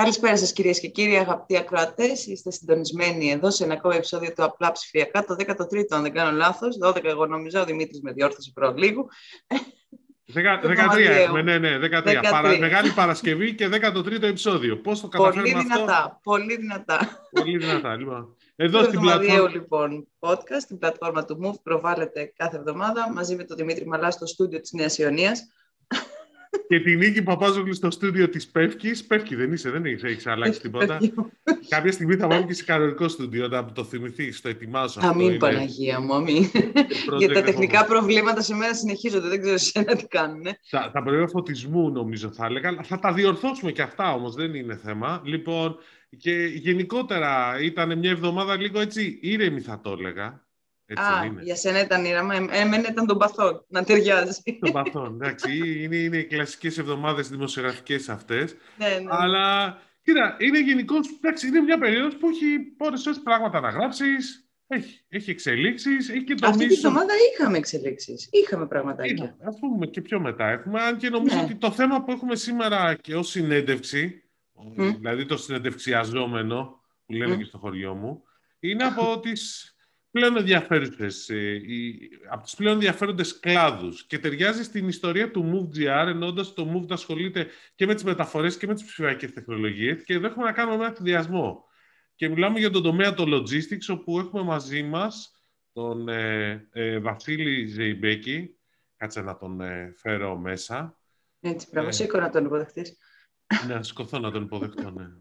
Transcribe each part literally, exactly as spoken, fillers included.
Καλησπέρα σας κυρίες και κύριοι, αγαπητοί ακροατές. Είστε συντονισμένοι εδώ σε ένα ακόμα επεισόδιο του Απλά Ψηφιακά, το δέκατο τρίτο, αν δεν κάνω λάθος. δώδεκα εγώ νομίζω, ο Δημήτρης με διόρθωσε προλίγου. δεκατρία έχουμε, ναι, ναι, δεκατρία. Παρα, Μεγάλη Παρασκευή και δέκατο τρίτο επεισόδιο. Πώς το καταφέρουμε πολύ δυνατά, αυτό? Πολύ δυνατά. Πολύ δυνατά, λοιπόν. Εδώ το στην πλατφόρμα... λοιπόν, podcast, στην πλατφόρμα του Move, προβάλλεται κάθε εβδομάδα μαζί με τον Δημήτρη Μαλά στο στούντιο της Νέας Ιωνίας. Και την Νίκη Παπάζογλου στο στούντιο της Πεύκης. Πεύκη δεν είσαι, δεν έχεις, έχεις αλλάξει τίποτα. Κάποια στιγμή θα βάλω και σε κανονικό στούντιο, να το θυμηθείς, το ετοιμάζω. Αμήν, είναι... Παναγία μου, αμήν. Γιατί τα τεχνικά προβλήματα σε μένα συνεχίζονται, δεν ξέρω εσένα τι κάνουν. Τα, τα προϊόντα φωτισμού νομίζω θα έλεγα, θα τα διορθώσουμε και αυτά όμως, δεν είναι θέμα. Λοιπόν, και γενικότερα ήταν μια εβδομάδα λίγο έτσι ήρεμη θα το έλεγα. Έτσι Α, είναι. Για σένα ήταν ήρεμα, εμένα ήταν τον παθόν, να ταιριάζει. Τον παθόν, εντάξει, είναι, είναι οι κλασικές εβδομάδες δημοσιογραφικές αυτές. Ναι, ναι. Αλλά, κοίτα, είναι γενικώς, εντάξει, είναι μια περίοδος που έχει ώρες πράγματα να γράψεις, έχει, έχει εξελίξεις, έχει και το Αυτή μίσο... τη βδομάδα είχαμε εξελίξεις, είχαμε πραγματάκια. Ας πούμε και πιο μετά έχουμε, αν και νομίζω ναι. ότι το θέμα που έχουμε σήμερα και ως συνέντευξη, mm. δηλαδή το συνεντευξιαζόμενο, που λένε mm. και στο χωριό μου, είναι από τις... πλέον ενδιαφέροντες, ε, από τους πλέον ενδιαφέροντες κλάδους και ταιριάζει στην ιστορία του Move.gr, εννοώντας το Move να ασχολείται και με τις μεταφορές και με τις ψηφιακές τεχνολογίες, και εδώ έχουμε να κάνουμε ένα συνδυασμό. Και μιλάμε για τον τομέα των logistics, όπου έχουμε μαζί μας τον ε, ε, Βασίλη Ζεϊμπέκη. Κάτσε να τον ε, φέρω μέσα. Έτσι, πράγμα, σήκω να τον υποδεχτείς. Ναι, να σηκωθώ να τον υποδεχτώ, ναι.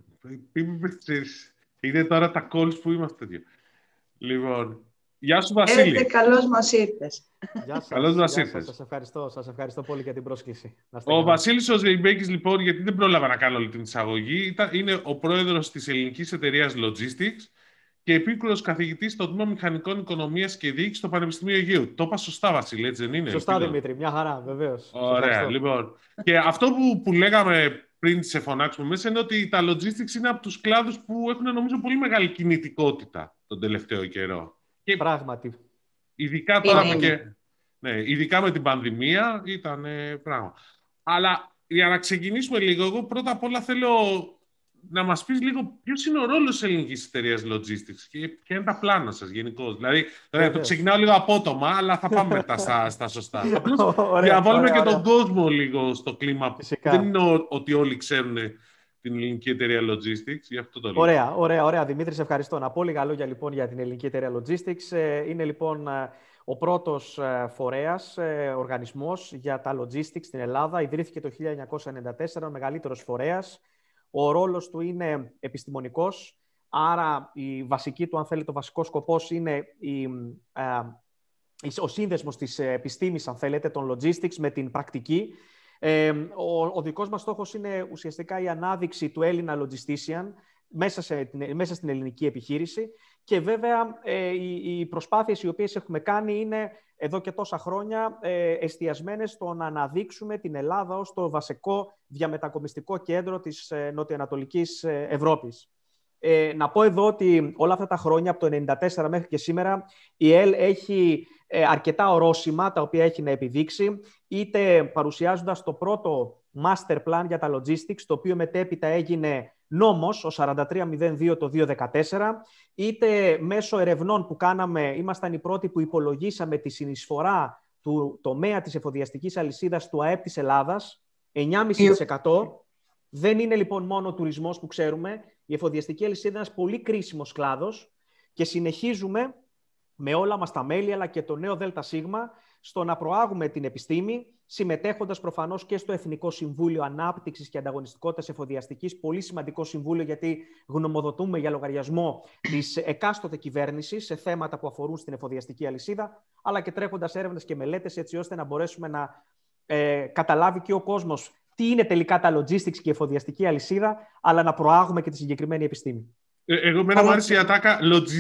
Είναι τώρα τα calls που είμαστε δύο. Λοιπόν, γεια σου Βασίλη. Έρετε, καλώς μας ήρθες. Γεια σας. Καλώς μας ήρθες. Σας ευχαριστώ, σας ευχαριστώ πολύ για την πρόσκληση. Ο Βασίλης ο Ζεϊμπέκης, λοιπόν, γιατί δεν πρόλαβα να κάνω όλη την εισαγωγή, είναι ο πρόεδρος της ελληνικής εταιρείας Logistics και επίκουρος καθηγητής στο Τμήμα Μηχανικών Οικονομίας και Διοίκησης στο Πανεπιστήμιο Αιγαίου. Το είπα σωστά, Βασίλη, έτσι δεν είναι? Σωστά, Δημήτρη, μια χαρά, βεβαίως. Ωραία, λοιπόν. Και αυτό που, που λέγαμε πριν σε φωνάξουμε μέσα είναι ότι τα logistics είναι από τους κλάδους που έχουν, νομίζω, πολύ μεγάλη κινητικότητα τον τελευταίο καιρό. Και πράγματι. Ειδικά τώρα είναι, και, ναι, ειδικά με την πανδημία ήταν ε, πράγμα. Αλλά για να ξεκινήσουμε λίγο, εγώ πρώτα απ' όλα θέλω να μας πεις λίγο ποιος είναι ο ρόλος της ελληνικής εταιρείας Logistics και ποια είναι τα πλάνα σας γενικώς. Δηλαδή, ε, το ξεκινάω λίγο απότομα, αλλά θα πάμε μετά στα, στα σωστά. Ωραία, για να βάλουμε ωραία, και ωραία. τον κόσμο λίγο στο κλίμα. Φυσικά. Δεν είναι ότι όλοι ξέρουν την ελληνική εταιρεία Logistics, γι' αυτό το λέω. Ωραία, ωραία, ωραία. Δημήτρη, σε ευχαριστώ. Να πω λίγα λόγια λοιπόν για την ελληνική εταιρεία Logistics. Είναι λοιπόν ο πρώτος φορέας, οργανισμός για τα logistics στην Ελλάδα. Ιδρύθηκε το χίλια εννιακόσια ενενήντα τέσσερα, ο μεγαλύτερος φορέας. Ο ρόλος του είναι επιστημονικός, άρα η βασική του, αν θέλετε, ο βασικός σκοπός είναι η, ο σύνδεσμος της επιστήμης, αν θέλετε, των logistics με την πρακτική. Ε, ο, ο δικός μας στόχος είναι ουσιαστικά η ανάδειξη του Έλληνα logistician μέσα, σε, μέσα στην ελληνική επιχείρηση και βέβαια ε, οι, οι προσπάθειες οι οποίες έχουμε κάνει είναι εδώ και τόσα χρόνια ε, εστιασμένες στο να αναδείξουμε την Ελλάδα ως το βασικό διαμετακομιστικό κέντρο της ε, νοτιοανατολικής ε, Ευρώπης. Ε, να πω εδώ ότι όλα αυτά τα χρόνια, από το ενενήντα τέσσερα μέχρι και σήμερα, η ΕΛ έχει ε, αρκετά ορόσημα τα οποία έχει να επιδείξει, είτε παρουσιάζοντας το πρώτο master plan για τα logistics, το οποίο μετέπειτα έγινε νόμος, ο σαράντα τρία μηδέν δύο το δύο χιλιάδες δεκατέσσερα, είτε μέσω ερευνών που κάναμε, ήμασταν οι πρώτοι που υπολογίσαμε τη συνεισφορά του τομέα της εφοδιαστικής αλυσίδας του ΑΕΠ της Ελλάδας, εννιά κόμμα πέντε τοις εκατό. Δεν είναι λοιπόν μόνο ο τουρισμός που ξέρουμε, η εφοδιαστική αλυσίδα είναι ένας πολύ κρίσιμος κλάδος και συνεχίζουμε με όλα μας τα μέλη αλλά και το νέο ΔΣ στο να προάγουμε την επιστήμη, συμμετέχοντας προφανώς και στο Εθνικό Συμβούλιο Ανάπτυξης και Ανταγωνιστικότητας Εφοδιαστικής, πολύ σημαντικό συμβούλιο γιατί γνωμοδοτούμε για λογαριασμό της εκάστοτε κυβέρνησης σε θέματα που αφορούν στην εφοδιαστική αλυσίδα, αλλά και τρέχοντας έρευνες και μελέτες έτσι ώστε να μπορέσουμε να ε, καταλάβει και ο κόσμος τι είναι τελικά τα logistics και η εφοδιαστική αλυσίδα, αλλά να προάγουμε και τη συγκεκριμένη επιστήμη. Ε, εγώ μένα μου άρεσε η ατάκα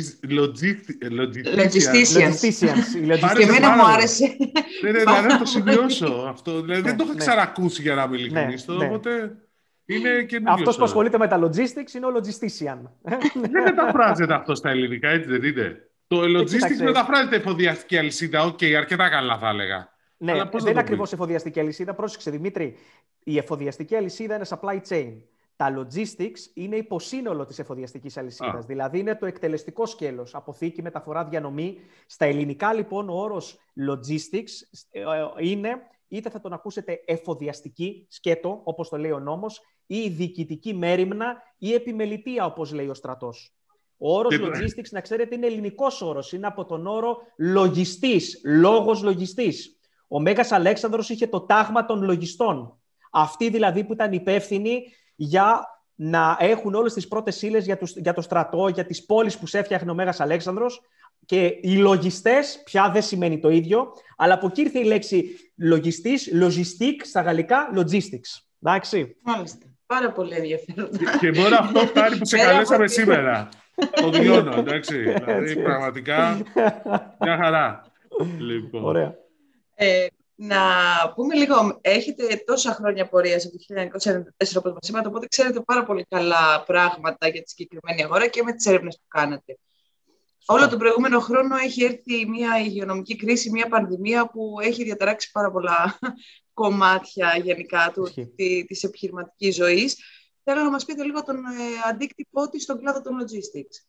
logisticians. Και εμένα μου άρεσε. Ναι, ναι, δηλαδή να το σημειώσω αυτό. Δεν το είχα ξανακούσει για να είμαι ειλικρινής. Οπότε είναι καινούριο. Αυτός που ασχολείται με τα logistics είναι ο logistician. Δεν μεταφράζεται αυτό στα ελληνικά, έτσι δεν είναι? Το logistics μεταφράζεται εφοδιαστική αλυσίδα. Οκ, αρκετά καλά θα έλεγα. Ναι, δεν είναι ακριβώς εφοδιαστική αλυσίδα. Πρόσεξε, Δημήτρη, η εφοδιαστική αλυσίδα είναι supply chain. Τα logistics είναι υποσύνολο της εφοδιαστικής αλυσίδας, Α. δηλαδή είναι το εκτελεστικό σκέλος, αποθήκη, μεταφορά, διανομή. Στα ελληνικά λοιπόν ο όρος logistics είναι, είτε θα τον ακούσετε εφοδιαστική σκέτο, όπως το λέει ο νόμος, ή διοικητική μέριμνα ή επιμελητεία, όπως λέει ο στρατός. Ο όρος Και... logistics, να ξέρετε, είναι ελληνικός όρος, είναι από τον όρο λογιστής, λόγος λογιστής. Ο Μέγας Αλέξανδρος είχε το τάγμα των λογιστών. Αυτοί δηλαδή που ήταν υπεύθυνοι για να έχουν όλες τις πρώτες ύλες για, για το στρατό, για τις πόλεις που σε έφτιαχνε ο Μέγας Αλέξανδρος. Και οι λογιστές πια δεν σημαίνει το ίδιο, αλλά από εκεί ήρθε η λέξη λογιστής, logistic, στα γαλλικά logistics. Εντάξει. Μάλιστα. Πάρα πολύ ενδιαφέρον. Και, και μόνο αυτό φτάνει που σε καλέσαμε σήμερα. Το δηλώνω, εντάξει. Δηλαδή, πραγματικά, μια χαρά. Λοιπόν. Ωραία. Ε, να πούμε λίγο, έχετε τόσα χρόνια πορείας από το χίλια εννιακόσια ενενήντα τέσσερα, όπως μας είπατε, οπότε ξέρετε πάρα πολύ καλά πράγματα για τη συγκεκριμένη αγορά και με τις έρευνες που κάνετε. Όλο τον προηγούμενο χρόνο έχει έρθει μια υγειονομική κρίση, μια πανδημία που έχει διαταράξει πάρα πολλά κομμάτια γενικά του, τη, της επιχειρηματικής ζωής. Θέλω να μας πείτε λίγο τον ε, αντίκτυπό της στον κλάδο των logistics.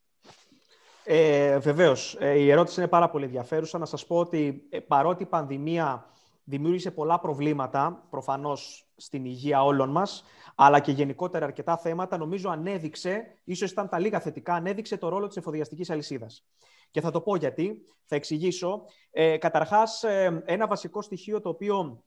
Ε, βεβαίως. Ε, η ερώτηση είναι πάρα πολύ ενδιαφέρουσα. Να σας πω ότι ε, παρότι η πανδημία δημιούργησε πολλά προβλήματα, προφανώς στην υγεία όλων μας, αλλά και γενικότερα αρκετά θέματα, νομίζω ανέδειξε, ίσως ήταν τα λίγα θετικά, ανέδειξε το ρόλο της εφοδιαστικής αλυσίδας. Και θα το πω γιατί, θα εξηγήσω. Ε, καταρχάς, ε, ένα βασικό στοιχείο το οποίο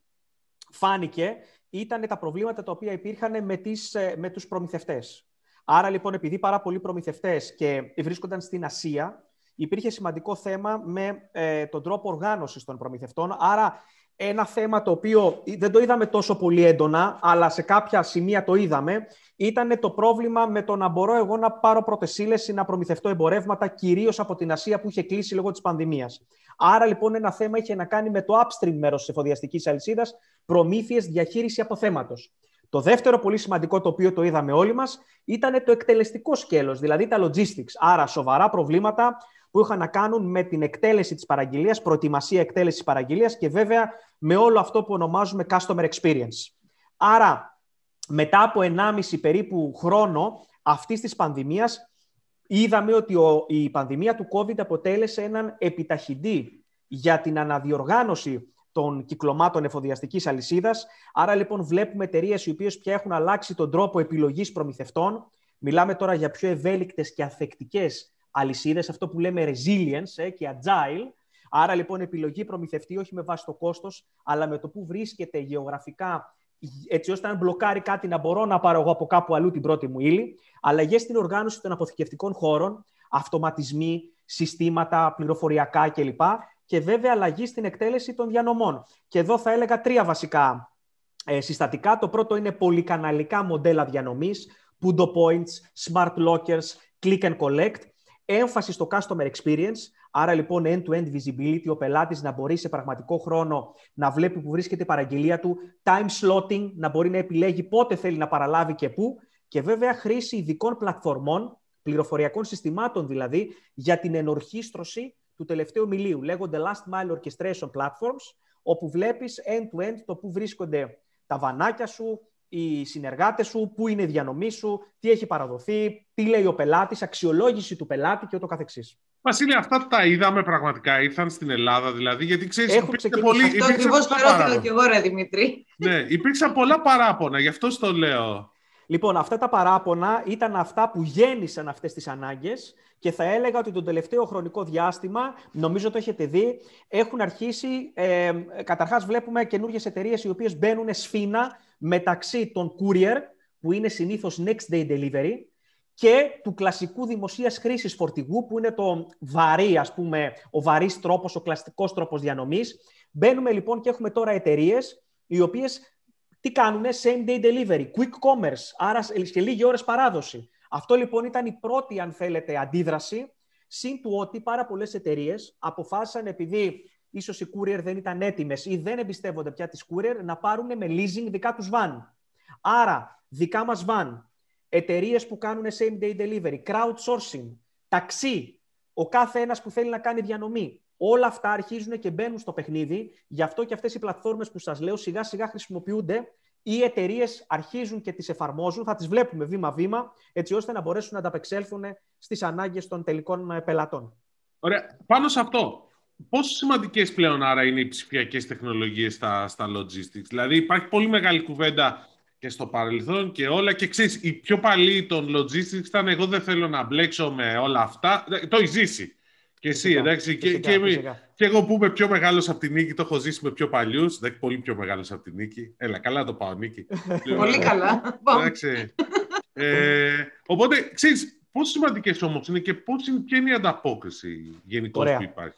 φάνηκε ήταν τα προβλήματα τα οποία υπήρχαν με, τις, ε, με τους προμηθευτές. Άρα, λοιπόν, επειδή πάρα πολλοί προμηθευτές και βρίσκονταν στην Ασία, υπήρχε σημαντικό θέμα με ε, τον τρόπο οργάνωσης των προμηθευτών. Άρα, ένα θέμα το οποίο δεν το είδαμε τόσο πολύ έντονα, αλλά σε κάποια σημεία το είδαμε, ήταν το πρόβλημα με το να μπορώ εγώ να πάρω πρώτες ύλες ή να προμηθευτώ εμπορεύματα, κυρίως από την Ασία που είχε κλείσει λόγω της πανδημίας. Άρα, λοιπόν, ένα θέμα είχε να κάνει με το upstream μέρος της εφοδιαστικής αλυσίδας, προμήθειες, διαχείριση αποθέματος. Το δεύτερο πολύ σημαντικό, το οποίο το είδαμε όλοι μας, ήταν το εκτελεστικό σκέλος, δηλαδή τα logistics. Άρα, σοβαρά προβλήματα που είχαν να κάνουν με την εκτέλεση της παραγγελίας, προετοιμασία εκτέλεσης παραγγελίας και βέβαια με όλο αυτό που ονομάζουμε customer experience. Άρα, μετά από ενάμιση περίπου χρόνο αυτής της πανδημίας, είδαμε ότι ο, η πανδημία του COVID αποτέλεσε έναν επιταχυντή για την αναδιοργάνωση των κυκλωμάτων εφοδιαστικής αλυσίδας. Άρα, λοιπόν, βλέπουμε εταιρείες οι οποίες πια έχουν αλλάξει τον τρόπο επιλογής προμηθευτών. Μιλάμε τώρα για πιο ευέλικτες και ανθεκτικές αλυσίδες, αυτό που λέμε resilience ε, και agile. Άρα, λοιπόν, επιλογή προμηθευτή όχι με βάση το κόστος, αλλά με το που βρίσκεται γεωγραφικά, έτσι ώστε αν μπλοκάρει κάτι να μπορώ να πάρω εγώ από κάπου αλλού την πρώτη μου ύλη. Αλλαγές στην οργάνωση των αποθηκευτικών χώρων, αυτοματισμοί, συστήματα πληροφοριακά κλπ. Και βέβαια αλλαγή στην εκτέλεση των διανομών. Και εδώ θα έλεγα τρία βασικά ε, συστατικά. Το πρώτο είναι πολυκαναλικά μοντέλα διανομής, Pudo Points, Smart Lockers, Click and Collect. Έμφαση στο customer experience, άρα λοιπόν end-to-end visibility, ο πελάτης να μπορεί σε πραγματικό χρόνο να βλέπει που βρίσκεται η παραγγελία του, time slotting, να μπορεί να επιλέγει πότε θέλει να παραλάβει και πού, και βέβαια χρήση ειδικών πλατφορμών, πληροφοριακών συστημάτων δηλαδή, για την ενορχήστρωση του τελευταίου μιλίου. Λέγονται last mile orchestration platforms, όπου βλέπεις end-to-end το που βρίσκονται τα βανάκια σου, οι συνεργάτες σου, πού είναι η διανομή σου, τι έχει παραδοθεί, τι λέει ο πελάτης, αξιολόγηση του πελάτη και ούτω καθεξής. Βασίλη, αυτά τα είδαμε πραγματικά, ήρθαν στην Ελλάδα δηλαδή, γιατί ξέρεις, Έχουν υπήρξε ξεκινήσει. πολύ... Αυτό ακριβώς το ρώτησα και εγώ, ρε Δημήτρη. Ναι, υπήρξαν πολλά παράπονα, γι' αυτό το λέω. Λοιπόν, αυτά τα παράπονα ήταν αυτά που γέννησαν αυτές τις ανάγκες και θα έλεγα ότι τον τελευταίο χρονικό διάστημα, νομίζω το έχετε δει, έχουν αρχίσει, ε, καταρχάς βλέπουμε καινούργιες εταιρείες οι οποίες μπαίνουν σφήνα μεταξύ των courier, που είναι συνήθως next day delivery, και του κλασικού δημοσίας χρήσης φορτηγού, που είναι το βαρύ, ας πούμε, ο βαρύς τρόπος, ο κλασικός τρόπος διανομής. Μπαίνουμε λοιπόν και έχουμε τώρα εταιρείες οι οποίες τι κάνουνε, same day delivery, quick commerce, άρα σε λίγες ώρες παράδοση. Αυτό λοιπόν ήταν η πρώτη, αν θέλετε, αντίδραση, συν του ότι πάρα πολλές εταιρείες αποφάσισαν, επειδή ίσως οι courier δεν ήταν έτοιμες ή δεν εμπιστεύονται πια τις courier, να πάρουν με leasing δικά τους van. Άρα, δικά μας van, εταιρείες που κάνουν same day delivery, crowdsourcing, ταξί, ο κάθε ένας που θέλει να κάνει διανομή. Όλα αυτά αρχίζουν και μπαίνουν στο παιχνίδι. Γι' αυτό και αυτές οι πλατφόρμες που σας λέω σιγά σιγά χρησιμοποιούνται οι εταιρείες αρχίζουν και τις εφαρμόζουν, θα τις βλέπουμε βήμα-βήμα, έτσι ώστε να μπορέσουν να ανταπεξέλθουν στις ανάγκες των τελικών πελατών. Ωραία. Πάνω σε αυτό, πόσο σημαντικές πλέον άρα είναι οι ψηφιακές τεχνολογίες στα, στα logistics? Δηλαδή υπάρχει πολύ μεγάλη κουβέντα και στο παρελθόν και όλα, και ξέρεις, οι πιο παλιοί των logistics ήταν εγώ δεν θέλω να μπλέξω με όλα αυτά. Το έχει ζήσει. Και εσύ, φυσικά, εντάξει, φυσικά, και, και, και εγώ που είμαι πιο μεγάλος από την Νίκη, το έχω ζήσει με πιο παλιούς, δηλαδή πολύ πιο μεγάλος από την Νίκη. Έλα, καλά το πάω, Νίκη. Πολύ καλά. Εντάξει. ε, οπότε, ξέρεις, πόσο σημαντικές όμως είναι και πώς είναι, ποια είναι η ανταπόκριση γενικώς που υπάρχει?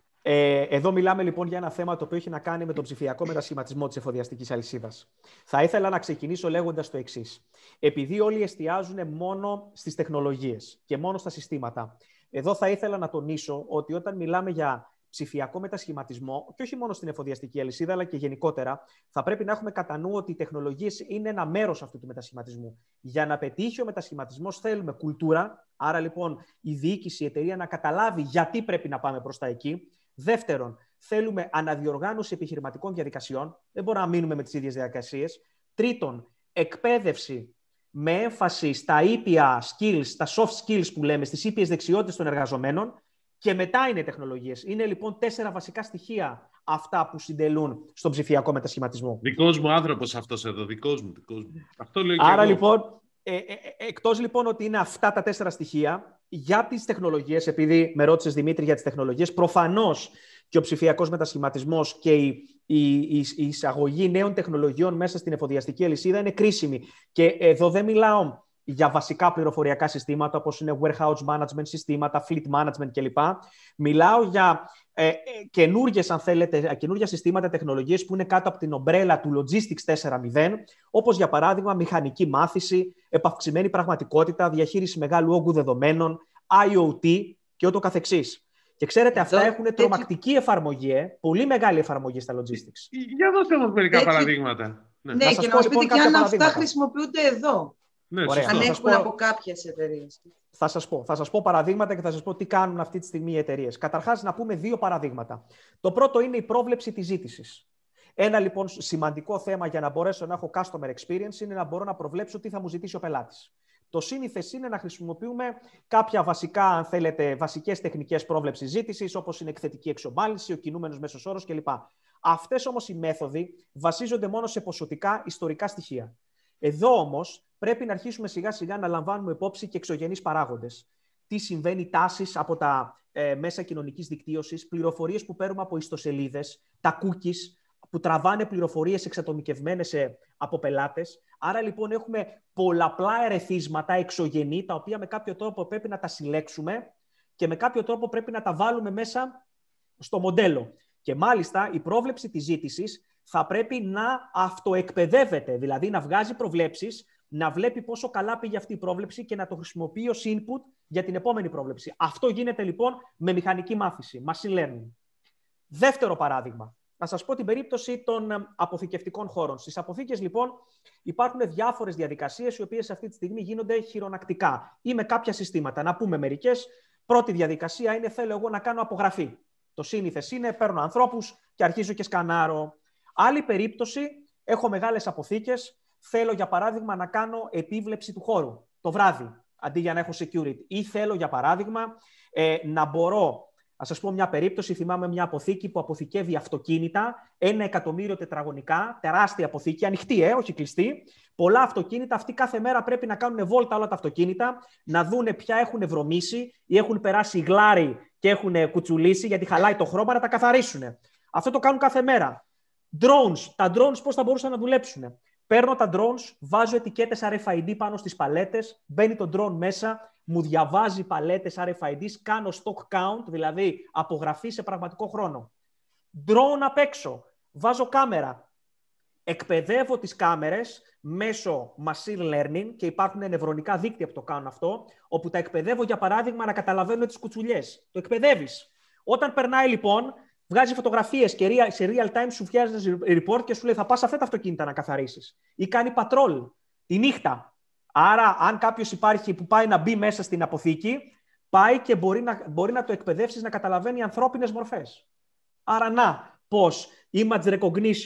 Ε, εδώ μιλάμε λοιπόν για ένα θέμα το οποίο έχει να κάνει με τον ψηφιακό μετασχηματισμό της εφοδιαστικής αλυσίδας. Θα ήθελα να ξεκινήσω λέγοντας το εξής. Επειδή όλοι εστιάζουν μόνο στις τεχνολογίες και μόνο στα συστήματα, εδώ θα ήθελα να τονίσω ότι όταν μιλάμε για ψηφιακό μετασχηματισμό, και όχι μόνο στην εφοδιαστική αλυσίδα, αλλά και γενικότερα, θα πρέπει να έχουμε κατά νου ότι οι τεχνολογίες είναι ένα μέρος αυτού του μετασχηματισμού. Για να πετύχει ο μετασχηματισμός, θέλουμε κουλτούρα. Άρα, λοιπόν, η διοίκηση, η εταιρεία να καταλάβει γιατί πρέπει να πάμε προς τα εκεί. Δεύτερον, θέλουμε αναδιοργάνωση επιχειρηματικών διαδικασιών. Δεν μπορούμε να μείνουμε με τις ίδιες διαδικασίες. Τρίτον, εκπαίδευση με έμφαση στα ήπια skills, στα soft skills που λέμε, στις ήπιες δεξιότητες των εργαζομένων. Και μετά είναι οι τεχνολογίες. Είναι λοιπόν τέσσερα βασικά στοιχεία αυτά που συντελούν στον ψηφιακό μετασχηματισμό. Δικός μου άνθρωπος αυτός εδώ, δικός μου, δικός μου. Αυτό λέω και Άρα εγώ. λοιπόν, ε, ε, ε, εκτός λοιπόν ότι είναι αυτά τα τέσσερα στοιχεία, για τις τεχνολογίες, επειδή με ρώτησες Δημήτρη για τις τεχνολογίες, προφανώς και ο ψηφιακός μετασχηματισμός και η, η, η, η εισαγωγή νέων τεχνολογιών μέσα στην εφοδιαστική αλυσίδα είναι κρίσιμη. Και εδώ δεν μιλάω για βασικά πληροφοριακά συστήματα όπως είναι warehouse management συστήματα, fleet management κλπ. Μιλάω για ε, καινούργιες, αν θέλετε, καινούργια συστήματα τεχνολογίες που είναι κάτω από την ομπρέλα του Logistics τέσσερα μηδέν, όπως για παράδειγμα μηχανική μάθηση, επαυξημένη πραγματικότητα, διαχείριση μεγάλου όγκου δεδομένων, άι ο τι και ούτω καθεξής. Και ξέρετε, αυτά έχουν έτσι τρομακτική εφαρμογή, ε, πολύ μεγάλη εφαρμογή στα logistics. Για δώστε μας μερικά έτσι παραδείγματα. Ναι, ναι, και να μας πείτε και αν αυτά χρησιμοποιούνται εδώ. Ναι, αν έχουν πω, από κάποιες εταιρείες. Θα σας πω, θα σας πω παραδείγματα και θα σας πω τι κάνουν αυτή τη στιγμή οι εταιρείες. Καταρχάς, να πούμε δύο παραδείγματα. Το πρώτο είναι η πρόβλεψη της ζήτησης. Ένα λοιπόν σημαντικό θέμα για να μπορέσω να έχω customer experience είναι να μπορώ να προβλέψω τι θα μου ζητήσει ο πελάτης. Το σύνηθες είναι να χρησιμοποιούμε κάποια βασικά, αν θέλετε, βασικές τεχνικές πρόβλεψης ζήτησης, όπως είναι εκθετική εξομάλυνση, ο κινούμενος μέσος όρος κλπ. Αυτές όμως οι μέθοδοι βασίζονται μόνο σε ποσοτικά ιστορικά στοιχεία. Εδώ όμως πρέπει να αρχίσουμε σιγά σιγά να λαμβάνουμε υπόψη και εξωγενείς παράγοντες. Τι συμβαίνει, τάσεις από τα ε, μέσα κοινωνικής δικτύωσης, πληροφορίες που παίρνουμε από ιστοσελίδες, τα cookies που τραβάνε πληροφορίες εξατομικευμένες ε, από πελάτες. Άρα λοιπόν έχουμε πολλαπλά ερεθίσματα εξωγενή, τα οποία με κάποιο τρόπο πρέπει να τα συλλέξουμε και με κάποιο τρόπο πρέπει να τα βάλουμε μέσα στο μοντέλο. Και μάλιστα η πρόβλεψη της ζήτησης θα πρέπει να αυτοεκπαιδεύεται, δηλαδή να βγάζει προβλέψεις, να βλέπει πόσο καλά πήγε αυτή η πρόβλεψη και να το χρησιμοποιεί ως input για την επόμενη πρόβλεψη. Αυτό γίνεται λοιπόν με μηχανική μάθηση, machine learning. Δεύτερο παράδειγμα, να σας πω την περίπτωση των αποθηκευτικών χώρων. Στις αποθήκες λοιπόν υπάρχουν διάφορες διαδικασίες οι οποίες αυτή τη στιγμή γίνονται χειρονακτικά ή με κάποια συστήματα. Να πούμε μερικές. Πρώτη διαδικασία είναι θέλω εγώ να κάνω απογραφή. Το σύνηθες είναι παίρνω ανθρώπους και αρχίζω και σκανάρω. Άλλη περίπτωση, έχω μεγάλες αποθήκες, θέλω για παράδειγμα να κάνω επίβλεψη του χώρου το βράδυ, αντί για να έχω security. Ή θέλω για παράδειγμα ε, να μπορώ, να σας πω μια περίπτωση, θυμάμαι μια αποθήκη που αποθηκεύει αυτοκίνητα, ένα εκατομμύριο τετραγωνικά, τεράστια αποθήκη, ανοιχτή, ε, όχι κλειστή. Πολλά αυτοκίνητα, αυτοί κάθε μέρα πρέπει να κάνουν βόλτα όλα τα αυτοκίνητα, να δούνε ποια έχουν βρωμίσει ή έχουν περάσει γλάρι και έχουν κουτσουλήσει γιατί χαλάει το χρώμα, να τα καθαρίσουν. Αυτό το κάνουν κάθε μέρα. Drones. Τα drones πώς θα μπορούσαν να δουλέψουν. Παίρνω τα drones, βάζω ετικέτες αρ εφ άι ντι πάνω στις παλέτες, μπαίνει το drone μέσα, μου διαβάζει παλέτες αρ εφ άι ντι, κάνω stock count, δηλαδή απογραφή σε πραγματικό χρόνο. Drone απ' έξω, βάζω κάμερα. Εκπαιδεύω τις κάμερες μέσω machine learning και υπάρχουν νευρονικά δίκτυα που το κάνουν αυτό, όπου τα εκπαιδεύω για παράδειγμα να καταλαβαίνω τις κουτσουλιές. Το εκπαιδεύεις. Όταν περνάει λοιπόν, βγάζει φωτογραφίες και σε real time σου φτιάζει report και σου λέει θα πας αυτά τα αυτοκίνητα να καθαρίσεις. Ή κάνει patrol τη νύχτα. Άρα, αν κάποιος υπάρχει που πάει να μπει μέσα στην αποθήκη, πάει και μπορεί να, μπορεί να το εκπαιδεύσεις να καταλαβαίνει ανθρώπινες μορφές. Άρα, να, πώς image recognition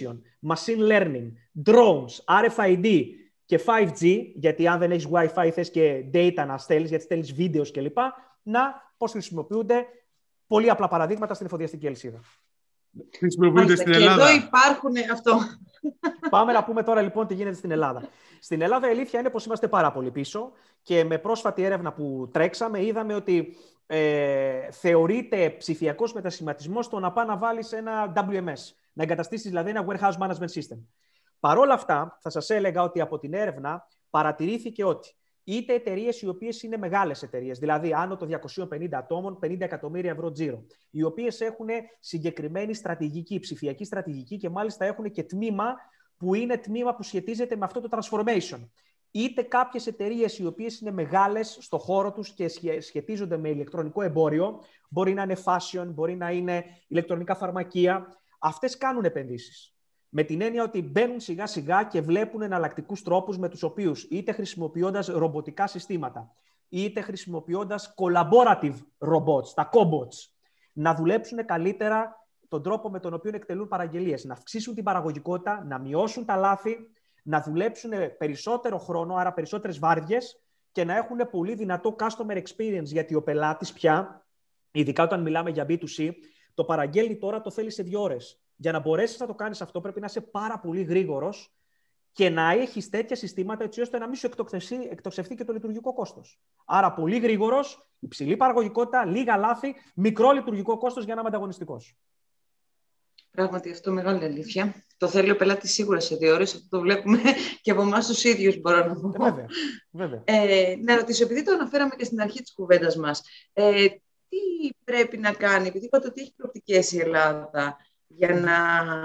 machine learning, drones, αρ εφ άι ντι και φάιβ τζι, γιατί αν δεν έχεις Wi-Fi θες και data να στέλνεις, γιατί στέλνεις βίντεο κλπ. Να πώς χρησιμοποιούνται πολύ απλά παραδείγματα στην εφοδιαστική αλυσίδα. Χρησιμοποιούνται στην Ελλάδα. Και εδώ υπάρχουν αυτό. Πάμε να πούμε τώρα λοιπόν τι γίνεται στην Ελλάδα. Στην Ελλάδα η αλήθεια είναι πως είμαστε πάρα πολύ πίσω και με πρόσφατη έρευνα που τρέξαμε είδαμε ότι ε, θεωρείται ψηφιακός μετασχηματισμός το να πάει να βάλεις ένα ντάμπλιου εμ ες, να εγκαταστήσεις δηλαδή ένα Warehouse Management System. Παρ' όλα αυτά, θα σας έλεγα ότι από την έρευνα παρατηρήθηκε ότι είτε εταιρείες οι οποίες είναι μεγάλες εταιρείες, δηλαδή άνω των διακοσίων πενήντα ατόμων, πενήντα εκατομμύρια ευρώ τζίρο, οι οποίες έχουν συγκεκριμένη στρατηγική, ψηφιακή στρατηγική και μάλιστα έχουν και τμήμα που είναι τμήμα που σχετίζεται με αυτό το transformation. Είτε κάποιες εταιρείες οι οποίες είναι μεγάλες στο χώρο τους και σχετίζονται με ηλεκτρονικό εμπόριο, μπορεί να είναι fashion, μπορεί να είναι ηλεκτρονικά φαρμακεία, αυτές κάνουν επενδύσεις. Με την έννοια ότι μπαίνουν σιγά σιγά και βλέπουν εναλλακτικούς τρόπους με τους οποίους είτε χρησιμοποιώντας ρομποτικά συστήματα, είτε χρησιμοποιώντας collaborative robots, τα cobots, να δουλέψουν καλύτερα τον τρόπο με τον οποίο εκτελούν παραγγελίες, να αυξήσουν την παραγωγικότητα, να μειώσουν τα λάθη, να δουλέψουν περισσότερο χρόνο, άρα περισσότερες βάρδιες και να έχουν πολύ δυνατό customer experience, γιατί ο πελάτης πια, ειδικά όταν μιλάμε για μπι του σι, το παραγγέλνει τώρα, το θέλει σε δύο ώρες. Για να μπορέσεις να το κάνεις αυτό πρέπει να είσαι πάρα πολύ γρήγορος και να έχεις τέτοια συστήματα έτσι ώστε να μην σου εκτοξευθεί, εκτοξευθεί και το λειτουργικό κόστος. Άρα πολύ γρήγορος, υψηλή παραγωγικότητα, λίγα λάθη, μικρό λειτουργικό κόστος για να είμαι ανταγωνιστικός. Πράγματι, αυτό μεγάλη αλήθεια. Το θέλει ο πελάτης σίγουρα σε δύο ώρες. Αυτό το βλέπουμε και από εμάς τους ίδιους, μπορώ να πω. Ε, βέβαια, βέβαια. Ε, να ρωτήσω, επειδή το αναφέραμε και στην αρχή της κουβέντας μας, ε, τι πρέπει να κάνει, επειδή είπατε ότι έχει προοπτικές η Ελλάδα, για να,